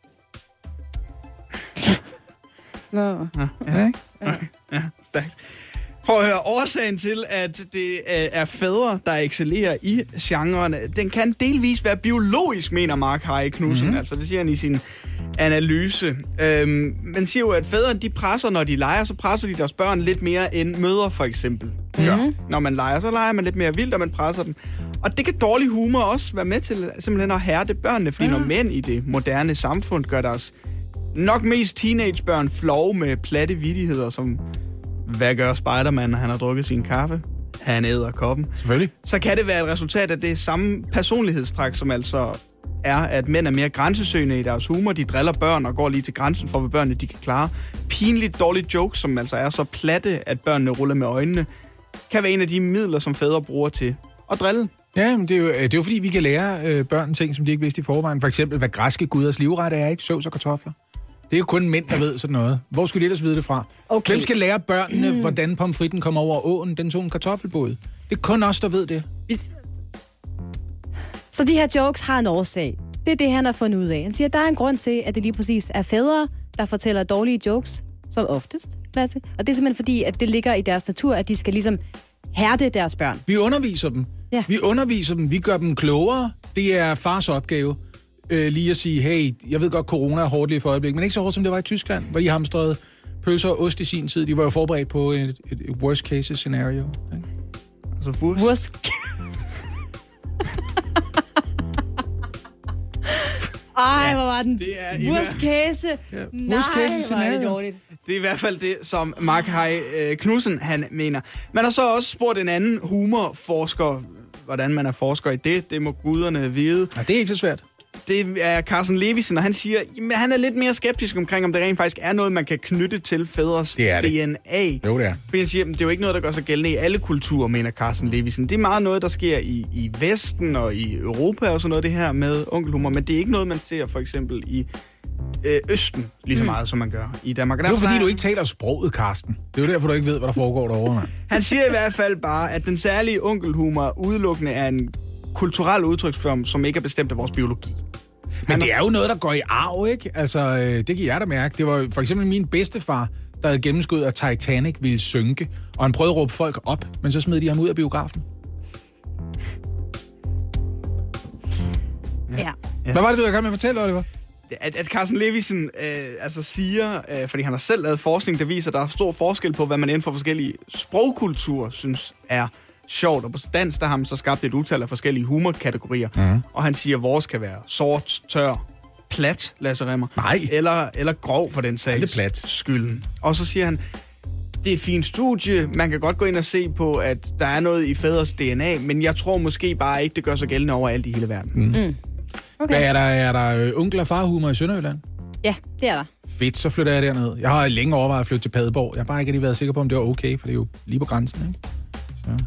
Nå. Ja, stærkt. Prøv at høre, årsagen til, at det er fædre, der excellerer i genrerne, den kan delvis være biologisk, mener Mark Haie Knudsen. Altså, det siger han i sin analyse. Man siger jo, at fædrene, de presser, når de leger, så presser de deres børn lidt mere end mødre, for eksempel. Når man leger, så leger man lidt mere vildt, og man presser dem. Og det kan dårlig humor også være med til simpelthen at hærde børnene, fordi når mænd i det moderne samfund gør deres nok mest teenagebørn flove med platte vittigheder, som hvad gør Spider-Man, når han har drukket sin kaffe? Han æder koppen. Selvfølgelig. Så kan det være et resultat af det samme personlighedstræk, som altså er, at mænd er mere grænsesøgende i deres humor. De driller børn og går lige til grænsen for, hvad børnene de kan klare. Pinligt dårlige jokes, som altså er så platte, at børnene ruller med øjnene, kan være en af de midler, som fædre bruger til at drille. Ja, men det er jo fordi, vi kan lære børn ting, som de ikke vidste i forvejen. For eksempel, hvad græske guders livret er, ikke? Sovs og kartofler. Det er jo kun mænd, der ved sådan noget. Hvor skulle de ellers vide det fra? Okay. Hvem skal lære børnene, hvordan pomfritten kommer over åen? Den tog en kartoffelbåd. Det er kun os, der ved det. Så de her jokes har en årsag. Det er det, han har fundet ud af. Han siger, at der er en grund til, at det lige præcis er fædre, der fortæller dårlige jokes, som oftest, Lasse. Og det er simpelthen fordi, at det ligger i deres natur, at de skal ligesom hærde deres børn. Vi underviser dem. Ja. Vi underviser dem. Vi gør dem klogere. Det er fars opgave. Lige at sige, hey, jeg ved godt, corona er hårdt lige for øjeblik, men ikke så hårdt, som det var i Tyskland, hvor de hamstrede pølser og ost i sin tid. De var jo forberedt på et worst case scenario. Ikke? Altså worst... Ej, hvor var den? Det er worst case. Ja. Worst case scenario. Det er i hvert fald det, som Mark Haie Knudsen, han mener. Man har så også spurgt en anden humorforsker, hvordan man er forsker i det. Det må guderne vide. Ja, det er ikke så svært. Det er Carsten Levisen, og han siger, at han er lidt mere skeptisk omkring, om det rent faktisk er noget, man kan knytte til fædres DNA. Jo, det er. For han siger, at det er jo ikke noget, der gør sig gældende i alle kulturer, mener Carsten Levisen. Det er meget noget, der sker i Vesten og i Europa og sådan noget, det her med onkelhumor, men det er ikke noget, man ser for eksempel i Østen lige så meget, som man gør i Danmark. Det er fordi, du ikke taler sproget, Carsten. Det er jo derfor, du ikke ved, hvad der foregår derovre. Han siger i hvert fald bare, at den særlige onkelhumor udelukkende er en kulturel udtryksform, som ikke er bestemt af vores biologi. Men det er jo noget, der går i arv, ikke? Altså, det kan jeg da mærke. Det var for eksempel min bedstefar, der havde gennemskuddet, at Titanic ville synke, og han prøvede at råbe folk op, men så smed de ham ud af biografen. Ja. Hvad var det, du havde med at fortælle, Oliver? At Carsten Levisen siger, fordi han har selv lavet forskning, der viser, at der er stor forskel på, hvad man inden for forskellige sprogkulturer synes er sjovt. Og på dansk, der har man så skabt et utal af forskellige humorkategorier. Og han siger, at vores kan være sort, tør, plat, Lasse Remmer. Nej. Eller grov for den sags skylden. Og så siger han, det er et fint studie. Man kan godt gå ind og se på, at der er noget i fædres DNA, men jeg tror måske bare ikke, det gør sig gældende overalt i hele verden. Okay. Hvad er der onkel- og farhumor i Sønderjylland? Ja, det er der. Fedt, så flytter jeg derned. Jeg har længe overvejet at flytte til Padborg. Jeg har bare ikke lige været sikker på, om det var okay, for det er jo lige på grænsen, ikke? Så.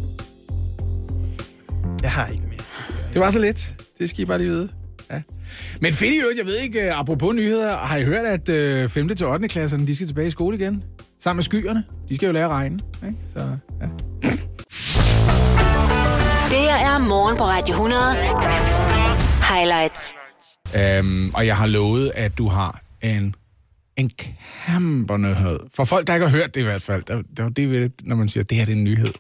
Jeg har ikke mere. Det var så lidt. Det skal I bare lige vide. Ja. Men fedt i øvrigt, jeg ved ikke, apropos nyheder, har I hørt, at 5. til 8. klasserne, de skal tilbage i skole igen? Sammen med skyerne. De skal jo lære at regne, ikke? Så, ja. Det her er Morgen på Radio 100. Highlights. Og jeg har lovet, at du har en kæmper nyhed. For folk, der ikke har hørt det i hvert fald. Det er det ved, når man siger, at det her er en nyhed.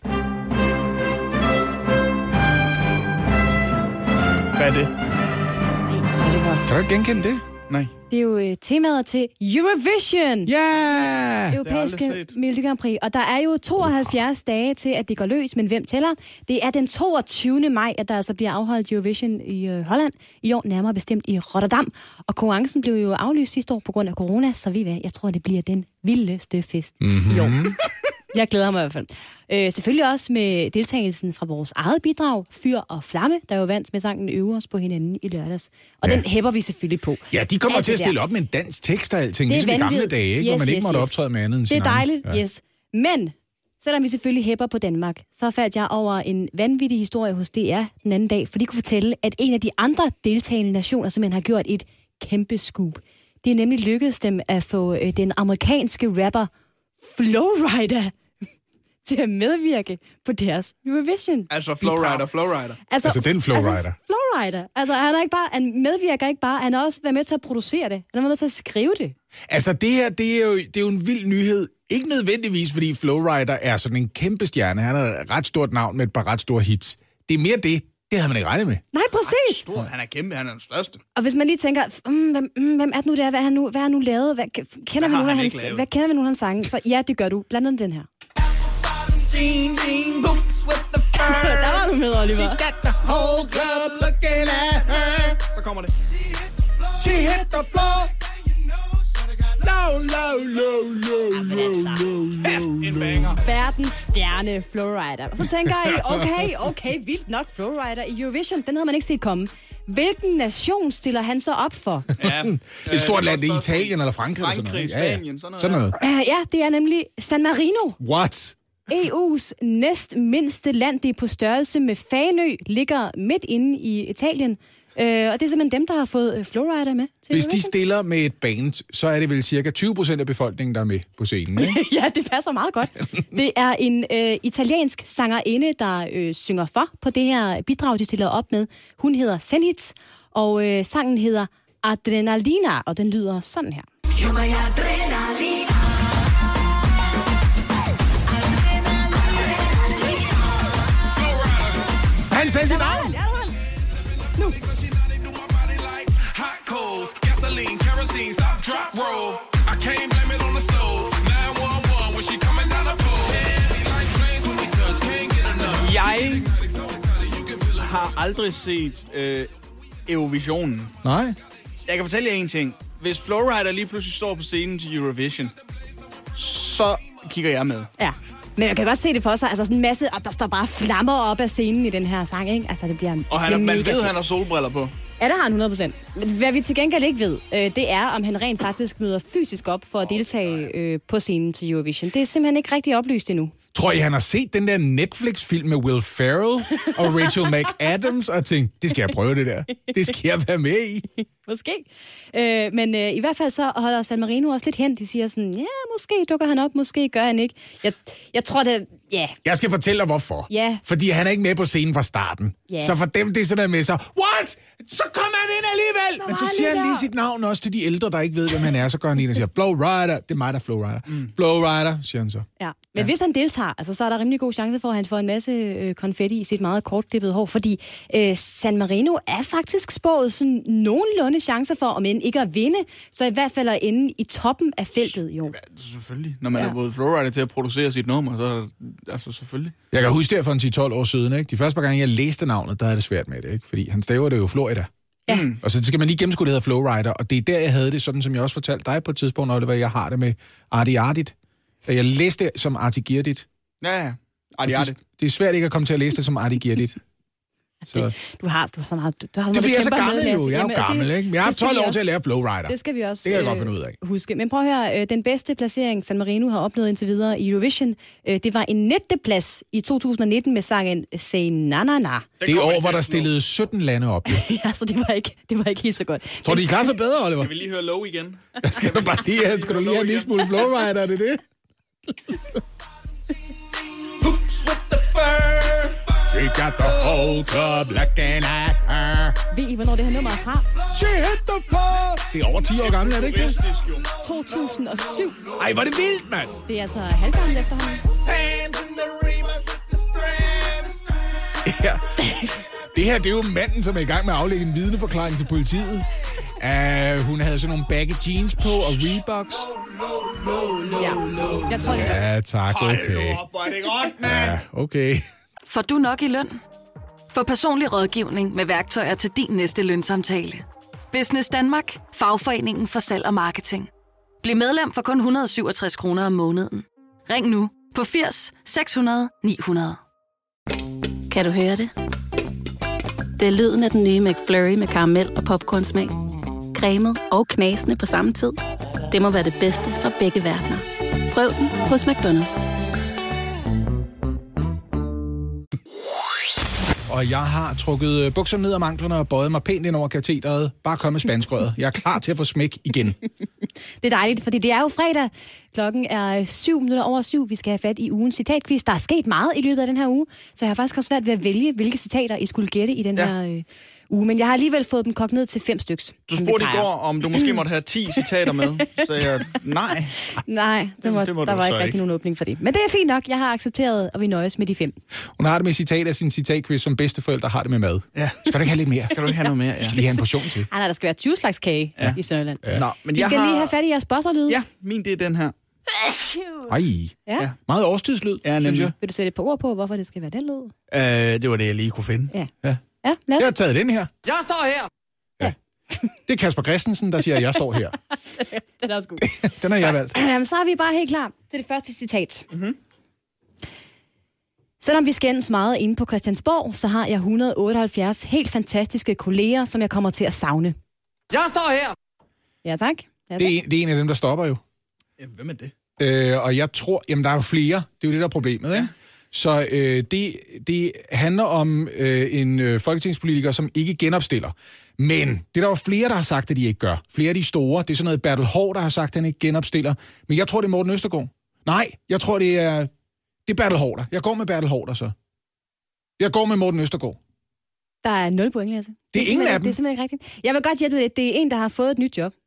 Hvad er det? Kan du ikke genkende det? Nej. Det er jo temaet til Eurovision. Yeah! Europæiske Melodi Grand Prix. Og der er jo 72 dage til, at det går løs, men hvem tæller? Det er den 22. maj, at der altså bliver afholdt Eurovision i Holland. I år nærmere bestemt i Rotterdam. Og konkurrencen blev jo aflyst sidste år på grund af corona, så jeg tror, det bliver den vildeste fest i år. Jeg glæder mig i hvert fald. Selvfølgelig også med deltagelsen fra vores eget bidrag, Fyr og Flamme, der jo vandt med sangen Øver os på hinanden i lørdags. Og den hæpper vi selvfølgelig på. Ja, de kommer til at stille op med en dansk tekst og alting, ligesom i gamle dage, ikke? Hvor man ikke måtte optræde med andet end sin Det er dejligt, yes. Men selvom vi selvfølgelig hæpper på Danmark, så faldt jeg over en vanvittig historie hos DR den anden dag, for de kunne fortælle, at en af de andre deltagende nationer simpelthen har gjort et kæmpe scoop. Det er nemlig lykkedes dem at få den amerikanske rapper Flowrider til at medvirke på deres Eurovision. Altså Flowrider. Altså den Flowrider. Flowrider. Altså han medvirker ikke bare, han har også været med til at producere det. Han har været med til at skrive det. Altså det her, det er jo en vild nyhed. Ikke nødvendigvis, fordi Flowrider er sådan en kæmpe stjerne. Han har et ret stort navn med et par ret store hits. Det er mere det. Det havde man ikke regnet med. Nej, præcis. Han er kæmpe, han er den største. Og hvis man lige tænker, hvem er det nu der? Hvad har han nu lavet? Kender vi nogle af hans sange? Så ja, det gør du. Blandt andet den her. Der var du med, Oliver. Så kommer det. She hit the floor. En banger. Verdens stjerne Flowrider. Og så tænker I, okay, vildt nok Flowrider i Eurovision. Den havde man ikke set komme. Hvilken nation stiller han så op for? Ja, et stort land, det er Italien eller Frankrig. Frankrig, Spanien, sådan noget. Ja, det er nemlig San Marino. What? EU's næstmindste land, det er på størrelse med Fanø, ligger midt inde i Italien. Og det er simpelthen dem, der har fået Flowrider med til Hvis de stiller med et band, så er det vel cirka 20% af befolkningen, der er med på scenen, ikke? Ja, det passer meget godt. Det er en italiensk sangerinde, der synger for på det her bidrag, de stiller op med. Hun hedder Zenith, og sangen hedder Adrenalina, og den lyder sådan her. Han sagde sit navn! Nu. Jeg har aldrig set Eurovisionen. Nej. Jeg kan fortælle jer en ting. Hvis Flowrider lige pludselig står på scenen til Eurovision, så kigger jeg med. Ja. Men man kan godt se det for sig, altså sådan en masse, og der står bare flammer op af scenen i den her sang, ikke? Altså det bliver og man ved, han har solbriller på. Ja, det har han 100%. Men hvad vi til gengæld ikke ved, det er, om han rent faktisk møder fysisk op for at deltage på scenen til Eurovision. Det er simpelthen ikke rigtig oplyst endnu. Tror I, han har set den der Netflix-film med Will Ferrell og Rachel McAdams og tænkt, det skal jeg prøve det der. Det skal jeg være med i. Måske. Men i hvert fald så holder San Marino også lidt hen. De siger sådan, ja, måske dukker han op, måske gør han ikke. Jeg tror det, ja. Jeg skal fortælle dig, hvorfor. Ja. Fordi han er ikke med på scenen fra starten. Ja. Så for dem, det er sådan der med så, what? Så kommer han ind alligevel! Men så siger han lige sit navn også til de ældre, der ikke ved, hvem han er. Så går han ind og siger, Flowrider. Det er mig, der er Flowrider. Flowrider, siger han så. Ja. Men hvis han deltager, altså, så er der rimelig god chance for, at han får en masse konfetti i sit meget kortklippede hår. Fordi San Marino er faktisk spået sådan nogenlunde chancer for, om end ikke at vinde, så i hvert fald at ende i toppen af feltet, jo. Ja, selvfølgelig. Når man har fået Flowrider til at producere sit nummer, så altså selvfølgelig. Jeg kan huske det for en 10-12 år siden, ikke? De første par gange, jeg læste navnet, der havde det svært med det, ikke? Fordi han staver det jo Florida. Ja. Og så skal man lige gennemskue, det hedder Flowrider, og det er der, jeg havde det, sådan som jeg også fortalte dig på et tidspunkt, Oliver, jeg har det med Arti Ardit. Jeg læste det som Arti Girdit. Ja, Arti Ardit. Det er svært ikke at komme til at læse det som Arti Girdit. Så. Du har så meget... Det er fordi, jeg er så gammel jo. Jeg er jo gammel, ikke? Men jeg har 12 år til at lære Flowrider. Det skal vi også det kan jeg godt finde ud af. Huske. Men prøv at høre, den bedste placering, San Marino har opnået indtil videre i Eurovision, det var en 19. plads i 2019 med sangen Say Na Na Na. Det er år, hvor der stillede 17 lande op. Ja, så det var ikke helt så godt. Tror du, de klarer sig bedre, Oliver? Jeg vil lige høre Low igen. Skal du lige have en lille smule Flowrider, det er det? Hoops with the fur. She got the whole club looking at her. Ved I, hvornår det her nummer er fra? She hit the floor. Det er over 10 år gammelt, er det ikke det? 2007. Ej, hvor er det vildt, mand. Det er altså halvgammelt efterhånden. Ja. Det her, det er jo manden, som er i gang med at aflægge en vidneforklaring til politiet. Hun havde sådan nogle baggy jeans på og Reeboks. Ja, jeg tror det. Ja, tak, okay. Hold op, hvor er det godt, mand. Ja, okay. Får du nok i løn? Få personlig rådgivning med værktøjer til din næste lønsamtale. Business Danmark, fagforeningen for salg og marketing. Bliv medlem for kun 167 kroner om måneden. Ring nu på 80 600 900. Kan du høre det? Det er lyden af den nye McFlurry med karamel og popcornsmag. Cremet og knasende på samme tid. Det må være det bedste fra begge verdener. Prøv den hos McDonald's. Og jeg har trukket bukserne ned om anklerne og bøjet mig pænt ind over katedret. Bare kom med spanskrøret. Jeg er klar til at få smæk igen. Det er dejligt, fordi det er jo fredag. Klokken er 7:07. Vi skal have fat i ugens citatquiz. Der er sket meget i løbet af den her uge, så jeg har faktisk også svært ved at vælge, hvilke citater I skulle gætte i den her uge. Men jeg har alligevel fået dem kogt ned til 5 styks. Du spurgte i går, om du måske måtte have 10 citater med. Så jeg, nej. Nej, der var ikke rigtig nogen åbning for det. Men det er fint nok. Jeg har accepteret, og vi nøjes med de 5. Hun har det med citat af sin citatquiz, som bedsteforældre har det med mad. Ja. Skal du ikke have lidt mere? Skal du ikke have noget mere? Ja. Skal lige have en portion til? Nej, der skal være 20 slags kage i Sønderland. Ja. Nå, men vi skal lige have fat i jeres buzzer-lyd. Ja, min det er den her. Ej. Ja. Meget årstidslyd, synes jeg. Vil du sætte et par ord på, hvorfor det skal være den lyd? Det var det, jeg lige kunne finde. Ja, jeg har taget den her. Jeg står her! Ja. Det er Kasper Christensen, der siger, at jeg står her. Den er også god. Den har jeg valgt. Jamen, så er vi bare helt klar til det første citat. Mm-hmm. Selvom vi skændes meget inde på Christiansborg, så har jeg 178 helt fantastiske kolleger, som jeg kommer til at savne. Jeg står her! Ja, tak. Det er en af dem, der stopper jo. Jamen, hvem er det? Og jeg tror, jamen der er jo flere. Det er jo det, der er problemet, ikke? Så det handler om en folketingspolitiker, som ikke genopstiller. Men det er der jo flere, der har sagt, at de ikke gør. Flere af de store. Det er sådan noget Bertel Haarder, der har sagt, at han ikke genopstiller. Men jeg tror, det er Morten Østergaard. Nej, jeg tror, det er Bertel Haarder. Jeg går med Bertel Haarder, så. Jeg går med Morten Østergaard. Der er 0 point, Lasse. Det er ingen af dem. Det er simpelthen ikke rigtigt. Jeg vil godt hjælpe dig. Det er en, der har fået et nyt job.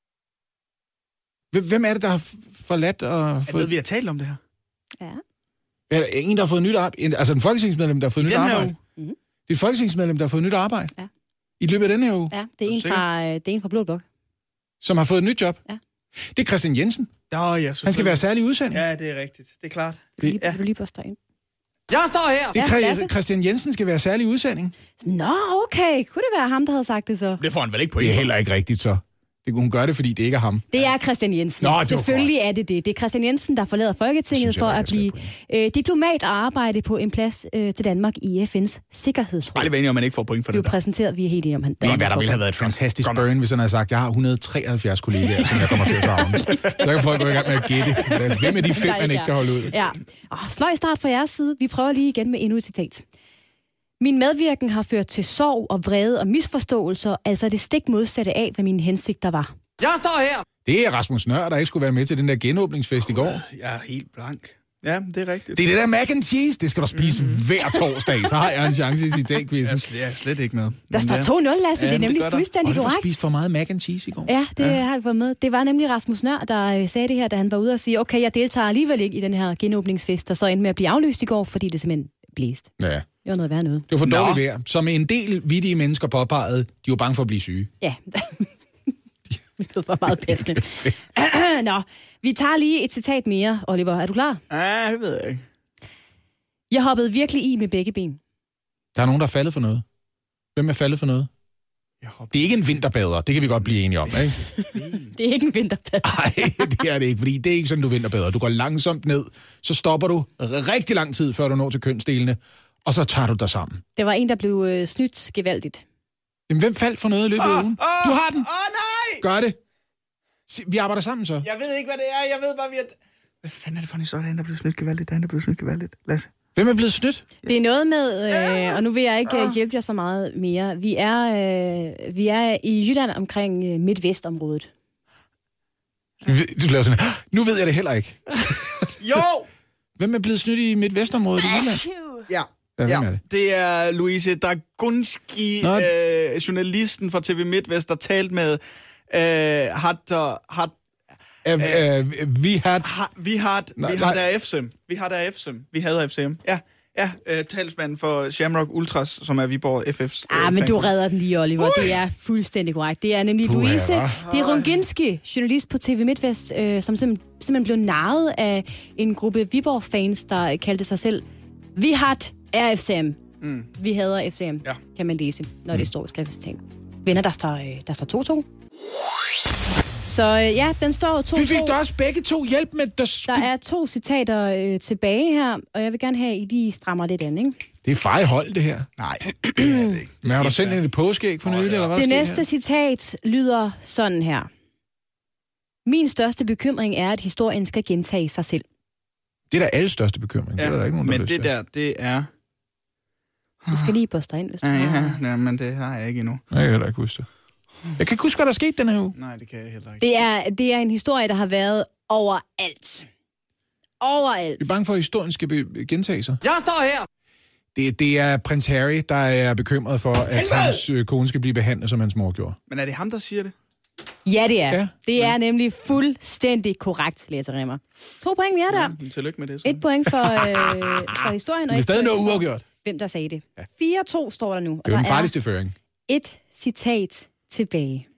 Hvem er det, der har forladt og fået... Er det, vi har talt om det her? Ja. Er der en, der har fået nyt arbejde? Altså en folketingsmedlem, der har fået nyt arbejde? Mm-hmm. Det er et folketingsmedlem, der har fået nyt arbejde? Ja. I løbet af den her uge? Ja, det er en fra Blå Blok. Som har fået et nyt job? Ja. Det er Christian Jensen. Ja, han skal være særlig udsending. Ja, det er rigtigt. Det er klart. Vil du lige poste ind? Jeg står her! Det er Christian Jensen skal være særlig udsending. Nå, okay. Kunne det være ham, der havde sagt det så? Det får han vel ikke på. Det er heller ikke rigtigt, så. Hun gør det, fordi det ikke er ham. Det er Christian Jensen. Selvfølgelig er det det. Det er Christian Jensen, der forlader Folketinget for at blive diplomat og arbejde på en plads til Danmark i FN's Sikkerhedsråd. Bare lige venlig, om man ikke får point for det. Det er præsenteret, vi er helt enige om han. Det er, hvad der ville have været et fantastisk burn, hvis han havde sagt, jeg har 173 kollegaer, som jeg kommer til at savne. Så kan folk gå i gang med at gætte. Hvem er de 5, man ikke kan holde ud? Ja. Sløj start fra jeres side. Vi prøver lige igen med endnu et citat. Min medvirken har ført til sorg og vrede og misforståelser, altså det stik modsatte af, hvad mine hensigter var. Jeg står her! Det er Rasmus Nøhr, der ikke skulle være med til den der genåbningsfest i går. Jeg er helt blank. Ja, det er rigtigt. Det er det der mac and cheese, det skal du spise hver torsdag, så har jeg en chance i citatquizzen. Jeg er slet ikke med. Der står 2-0, Lasse, det er nemlig fuldstændig korrekt. Har du spist for meget mac and cheese i går? Ja, det har vi fået med. Det var nemlig Rasmus Nøhr, der sagde det her, da han var ude og sige, okay, jeg deltager alligevel ikke i den her genåbningsfest, og så endte med at blive aflyst i går, fordi det simpelthen blæste. Ja. Det var noget værd noget. Det var for dårligt vejr. Som en del vittige mennesker påpegede, de var bange for at blive syge. Ja. Det var meget passende. Nå, vi tager lige et citat mere, Oliver. Er du klar? Ja, det ved jeg ikke. Jeg hoppede virkelig i med begge ben. Der er nogen, der er faldet for noget. Hvem er faldet for noget? Det er ikke en vinterbader, det kan vi godt blive enige om, ikke? Det er ikke en vinterbader. Nej, det er det ikke, fordi det er ikke sådan, du vinterbader. Du går langsomt ned, så stopper du rigtig lang tid, før du når til kønsdelene, og så tager du dig sammen. Det var en, der blev snydt gevaldigt. Jamen, hvem faldt for noget i løbet af ugen? Du har den! Nej! Gør det. Vi arbejder sammen, så. Jeg ved ikke, hvad det er. Jeg ved bare, vi er... Hvad fanden er det for en historie, der blev snydt gevaldigt? Lasse. Hvem er blevet snydt? Det er noget med, og nu vil jeg ikke hjælpe jer så meget mere. Vi er i Jylland omkring Midtvestområdet. Du laver sådan, nu ved jeg det heller ikke. Jo! Hvem er blevet snydt i Midtvestområdet i Jylland? Ja. Ja, det er Louise Dragunski, journalisten fra TV MidtVest, der talte med Vi havde FCM. Ja, talsmanden for Shamrock Ultras, som er Viborg FF's. Men du redder den lige, Oliver. Det er fuldstændig korrekt. Det er nemlig Louise Dragunski, journalist på TV MidtVest, som simpelthen blev narret af en gruppe Viborg-fans, der kaldte sig selv Vi hat RFCM. Vi hader FCM, kan man læse, når det står i skriftstegnene. Venner, der står 2-2. Så ja, den står 2-2. Vi fik da også begge to hjælp med... Der er 2 citater tilbage her, og jeg vil gerne have, at I lige strammer lidt an, ikke? Det er feje hold, det her. Nej, det er det ikke. Men har du sendt et påskeæg for nylig, eller hvad? Det næste citat lyder sådan her. Min største bekymring er, at historien skal gentage sig selv. Det er da alles største bekymring. Ja, det er der ikke nogen, der men det der, det er... Du skal lige poste dig ind, hvis du ja, men det har jeg ikke endnu. Jeg kan heller ikke huske det. Jeg kan ikke huske, hvad der skete den her uge. Nej, det kan jeg heller ikke. Det er en historie, der har været overalt. Overalt. Vi er bange for, at historien skal gentage sig. Jeg står her! Det er prins Harry, der er bekymret for, at hans kone skal blive behandlet, som hans mor gjorde. Men er det ham, der siger det? Ja, det er. Ja. Det er nemlig fuldstændig korrekt, Lasse Rimmer. 2 point mere der. Ja, tillykke med det. 1 point for historien. Det er stadig noget uafgjort. Hvem der sagde det. 4-2 står der nu. Det er den farligste føring. Et citat tilbage.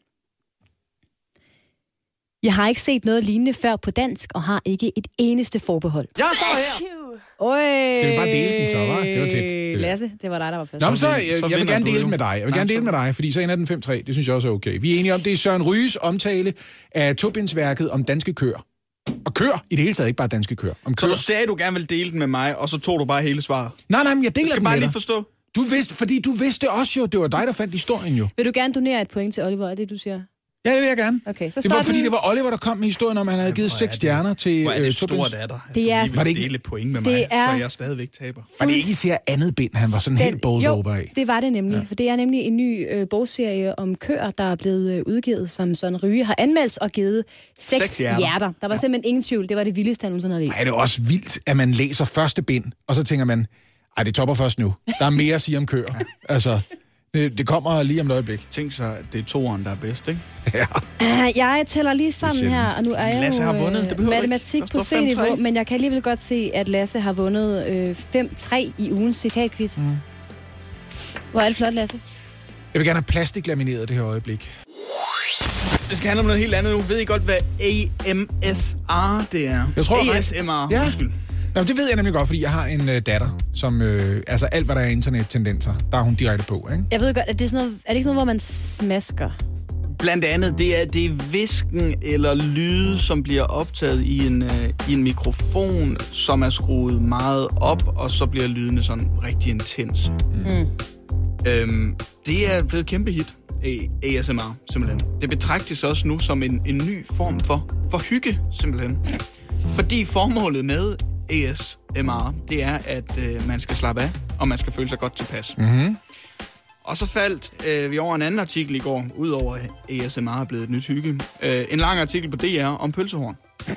Jeg har ikke set noget lignende før på dansk, og har ikke et eneste forbehold. Jeg står her! Skal vi bare dele den så, hva'? Det var tæt. Lasse, det var dig, der var først. Nå, men så jeg vil gerne dele den med dig. Jeg vil gerne dele den med dig, fordi så ender den 5-3. Det synes jeg også er okay. Vi er enige om, det er Søren Ryges omtale af tobindsværket om danske køer. Og køer i det hele taget, ikke bare danske køer. Om køer. Så du sagde, at du gerne ville dele den med mig, og så tog du bare hele svaret? Nej, men jeg deler den med dig. Jeg skal bare lige forstå. Fordi du vidste også jo, det var dig, der fandt historien jo. Vil du gerne donere et point til Oliver, er det, du siger? Ja, det vil jeg gerne. Okay, så det var fordi, det var Oliver, der kom med historien om, at han havde givet 6 stjerner til Hvor er det stort af dig? Det er... Var det ikke dele point med mig, så jeg stadigvæk taber. Var det ikke især andet bind, han var sådan helt bold over af? Det var det nemlig. Ja. For det er nemlig en ny bogserie om køer, der er blevet udgivet, som Søren Ryge har anmeldt og givet 6 hjerter. Der var simpelthen ingen tvivl. Det var det vildeste, han nogensinde havde læst. Ej, det er også vildt, at man læser første bind, og så tænker man, ej, det topper først nu. Der er mere at sige om køer. Altså... Det kommer lige om et øjeblik. Tænk så, at det er toeren, der er bedst, ikke? Ja. Jeg tæller lige sammen her, og nu er jeg Lasse har vundet. Det matematik på C-niveau, men jeg kan alligevel godt se, at Lasse har vundet 5-3 i ugens citatquiz. Hvor er det flot, Lasse? Jeg vil gerne have plastiklamineret det her øjeblik. Det skal handle om noget helt andet nu. Ved I godt, hvad AMSR det er? Jeg tror, ASMR. Ja. Nå, det ved jeg nemlig godt, fordi jeg har en datter, som altså alt, hvad der er internettendenser, der er hun direkte på, ikke? Jeg ved godt, at det er sådan noget, er det ikke sådan noget, hvor man smasker? Blandt andet, det er visken eller lyde, som bliver optaget i en mikrofon, som er skruet meget op, og så bliver lydene sådan rigtig intense. Det er blevet et kæmpe hit, ASMR, simpelthen. Det betragtes også nu som en ny form for hygge, simpelthen. Fordi formålet med ASMR, det er, at man skal slappe af, og man skal føle sig godt tilpas. Mm-hmm. Og så faldt vi over en anden artikel i går, udover at ASMR er blevet et nyt hygge. En lang artikel på DR om pølsehorn.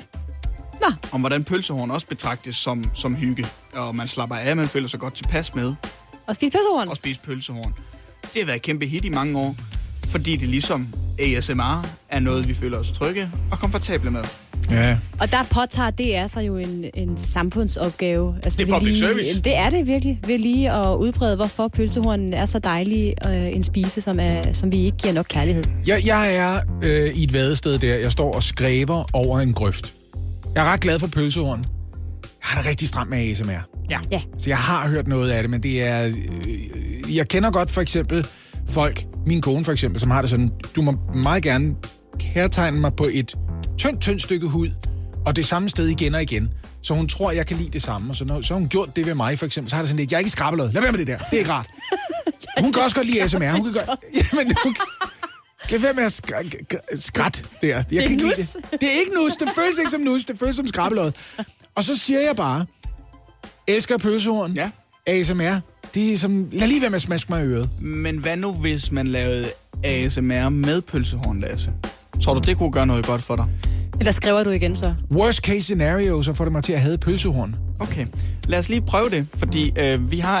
Nå. Om hvordan pølsehorn også betragtes som hygge, og man slapper af, man føler sig godt tilpas med. Og spise pølsehorn. Og spise pølsehorn. Det har været et kæmpe hit i mange år, fordi det ligesom ASMR er noget, vi føler os trygge og komfortable med. Ja. Og der påtager DR sig jo en samfundsopgave. Altså, det er public service. Det er det virkelig, ved lige at udbrede, hvorfor pølsehornen er så dejlig en spise, som vi ikke giver nok kærlighed. Jeg er i et vadested der. Jeg står og skræber over en grøft. Jeg er ret glad for pølsehorn. Jeg har det rigtig stramt med ASMR. Ja. Så jeg har hørt noget af det, men det er... jeg kender godt for eksempel folk, min kone for eksempel, som har det sådan, du må meget gerne kærtegne mig på et tyndt stykke hud, og det samme sted igen og igen. Så hun tror, jeg kan lide det samme. Og så har hun gjort det ved mig, for eksempel. Så har det sådan lidt, jeg er ikke skrabbelød. Lad være med det der. Det er ikke rart. Hun kan også godt lide ASMR. Hun kan godt... Jamen, hun kan være med at skrat der. Jeg kan ikke lide det. Det er ikke nus. Det føles ikke som nus. Det føles som skrabbelød. Og så siger jeg bare, elsker pølsehorn. Ja. ASMR. Det er som... Lad lige være med at smaske mig i øret. Men hvad nu, hvis man lavede ASMR med pølsehorn, Lasse? Tror du, det kunne gøre noget godt for dig? Eller skriver du igen så? Worst case scenario, så får det mig til at have pølsehorn. Okay, lad os lige prøve det, fordi vi har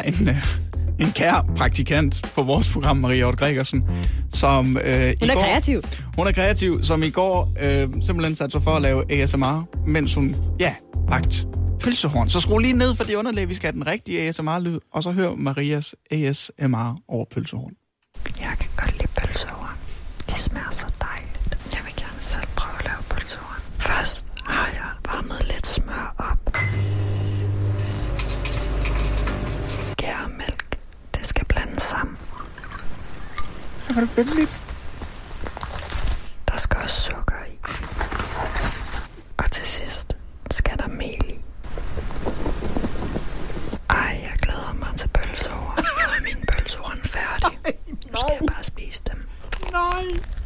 en kær praktikant på vores program, Maria Hjort Gregersen, som Hun er kreativ. Hun er kreativ, som i går simpelthen satte sig for at lave ASMR, mens hun, bagte pølsehorn. Så skru lige ned for det underlag, vi skal have den rigtige ASMR-lyd, og så hør Marias ASMR over pølsehorn. Jeg kan godt lide pølsehorn. Det smager så dejligt. Jeg vil gerne selv prøve at lave pølsehorn. Først har jeg varmet lidt smør op. Gærmælk. Det skal blandes sammen. Var det venligt? Der skal også sukker i. Og til sidst skal der mel i. Ej, jeg glæder mig til pølsehorn. Nu er min pølsehorn færdig. Nu skal jeg bare spise dem. Nej.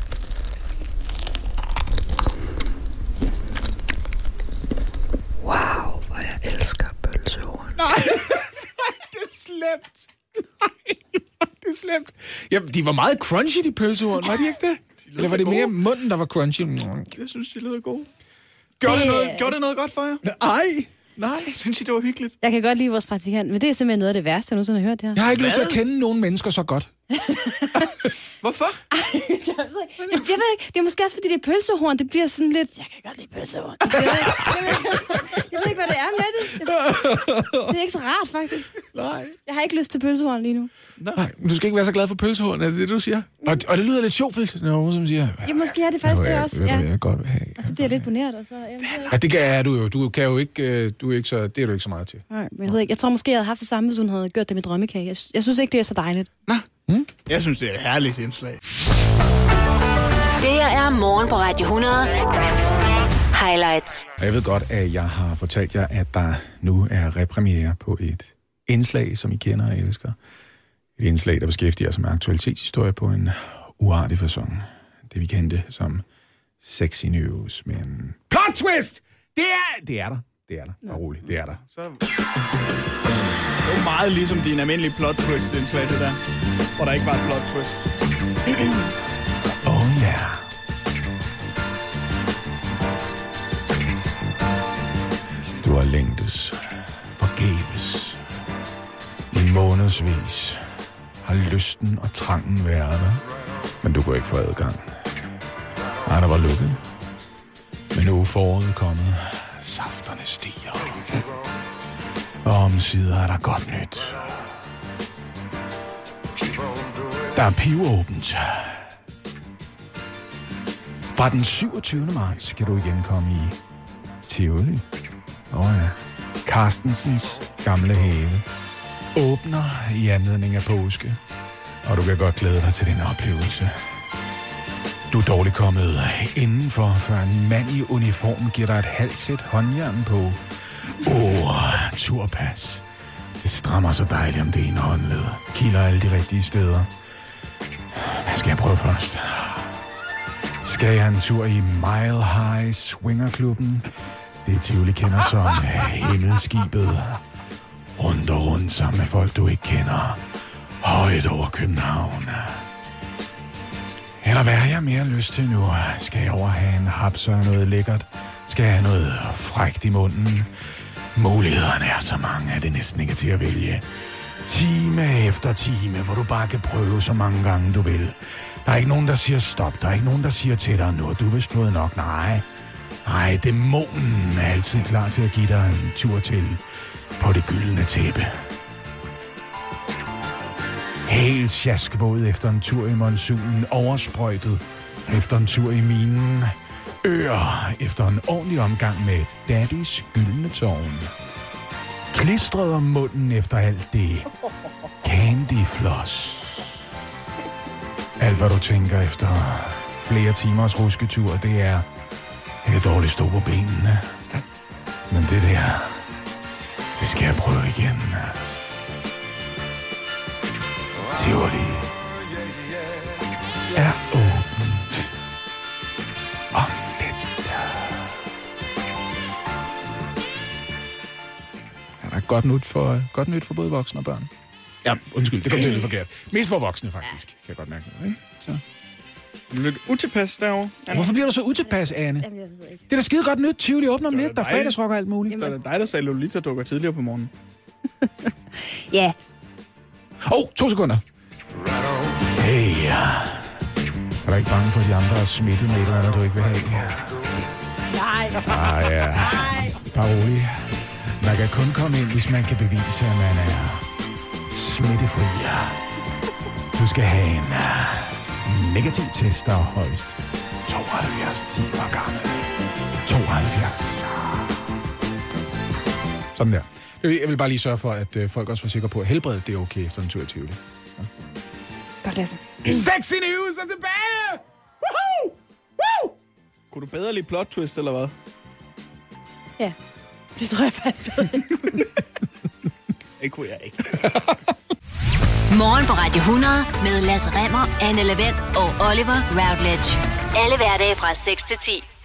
Wow, hvor jeg elsker pølsehorn. Nej, det er slemt. Nej, det er slemt. Ja, de var meget crunchy, de pølsehorn, var de ikke det? Eller var det mere munden, der var crunchy? Jeg synes, de lyder gode. Gjorde det noget godt for jer? Nej. Synes I, det var hyggeligt? Jeg kan godt lide vores praktikant, men det er simpelthen noget af det værste, jeg nogensinde har hørt det her. Jeg har ikke lyst til at kende nogen mennesker så godt. Hvorfor? Jeg ved ikke. Det er måske også, fordi det er pølsehorn. Det bliver sådan lidt... Jeg kan godt lide pølsehorn. Jeg ved ikke, hvad det er med det. Det er ikke så rart, faktisk. Nej. Jeg har ikke lyst til pølsehorn lige nu. Nej, men du skal ikke være så glad for pølsehorn, er det det, du siger? Og det lyder lidt sjovfelt, når nogen som siger... Ja, måske er det faktisk det også. Ja. Jeg godt vil have. Og så bliver jeg lidt boneret, og så... Ja, det er du jo. Du kan jo ikke... Du er ikke så, det er du ikke så meget til. Nej, men jeg ved ikke. Jeg tror måske, jeg havde haft det samme, hvis hun havde gjort det med drømmekage. Jeg synes ikke, det er så dejligt. Jeg synes, det er et herligt indslag. Det her er Morgen på Radio 100. Highlights. Og jeg ved godt, at jeg har fortalt jer, at der nu er repremiere på et indslag, som I kender og elsker. Et indslag, der beskæftiger sig med aktualitetshistorie på en uartig facon. Det vi kendte som Sexy News, men... Plot twist! Det er der. Det er der. Og roligt, det er der. Så... Det er jo meget ligesom din almindelige plot twist indslag, det der. Hvor der ikke var et plot twist. Oh ja. Yeah. Du har længtes. Forgæves. I månedsvis har lysten og trangen været der. Men du kunne ikke få adgang. Nej, der var lukket. Men nu er foråret kommet. Safterne stiger. Og omsider er der godt nyt. Der er pivåbent. Fra den 27. marts kan du igen komme i Tivoli. Ja. Carstensens gamle have åbner i anledning af påske. Og du kan godt glæde dig til den oplevelse. Du er dårligt kommet indenfor, før en mand i uniform giver dig et halvt sæt håndjern på. Turpas. Det strammer så dejligt om det ene håndled. Kilder alle de rigtige steder. Hvad skal jeg prøve først? Skal jeg en tur i Mile High Swingerklubben? Det Tivoli kender som himmelskibet. Rundt og rundt sammen med folk, du ikke kender. Højt over København. Eller hvad har jeg mere lyst til nu? Skal jeg over have en haps og noget lækkert? Skal jeg have noget frækt i munden? Mulighederne er så mange, at det næsten ikke er til at vælge. Time efter time, hvor du bare kan prøve så mange gange du vil. Der er ikke nogen, der siger stop. Der er ikke nogen, der siger til dig, nu har du vist fået nok. Nej, dæmonen er altid klar til at give dig en tur til på det gyldne tæppe. Helt sjaskvåd efter en tur i monsunen, oversprøjtet efter en tur i minen, efter en ordentlig omgang med Daddys gyldne tårn. Klistret om munden efter alt det candyfloss. Alt hvad du tænker efter flere timers rusketur, det er dårligt stå på benene. Men det der, det skal jeg prøve igen. Tivoli er åbent om lidt. Er der godt nyt for både voksne og børn? Ja, undskyld, det kom til lidt forkert. Mest for voksne, faktisk. Kan jeg godt mærke det, ikke? Så. Lidt utilpas derovre. Hvorfor bliver du så utilpas, Anne? Jamen, jeg ved ikke. Det er da skide godt nyt. Tivoli åbner om lidt. Der er fredagsrock og alt muligt. Det er dig, der sagde, at Lolita dukker tidligere på morgenen. Ja. 2 sekunder. Hey, ja. Er du ikke bange for, at de andre er smittet med et eller andet, du ikke vil have? Nej. Ja. Bare rolig. Man kan kun komme ind, hvis man kan bevise, at man er smittefri. Du skal have en negativ test, der er højst 72 timer gammel. 72. Sådan der. Jeg vil bare lige sørge for, at folk også var sikre på, at helbredet det er okay efter en tur i Tivoli. Godt læse. Sexy News er tilbage! Woohoo! Woo! Kunne du bedre lide plot twist, eller hvad? Ja, det tror jeg faktisk bedre. Det kunne jeg ikke. Morgen på Radio 100 med Lasse Remmer, Anne Lavendt og Oliver Routledge. Alle hverdage fra 6 til 10.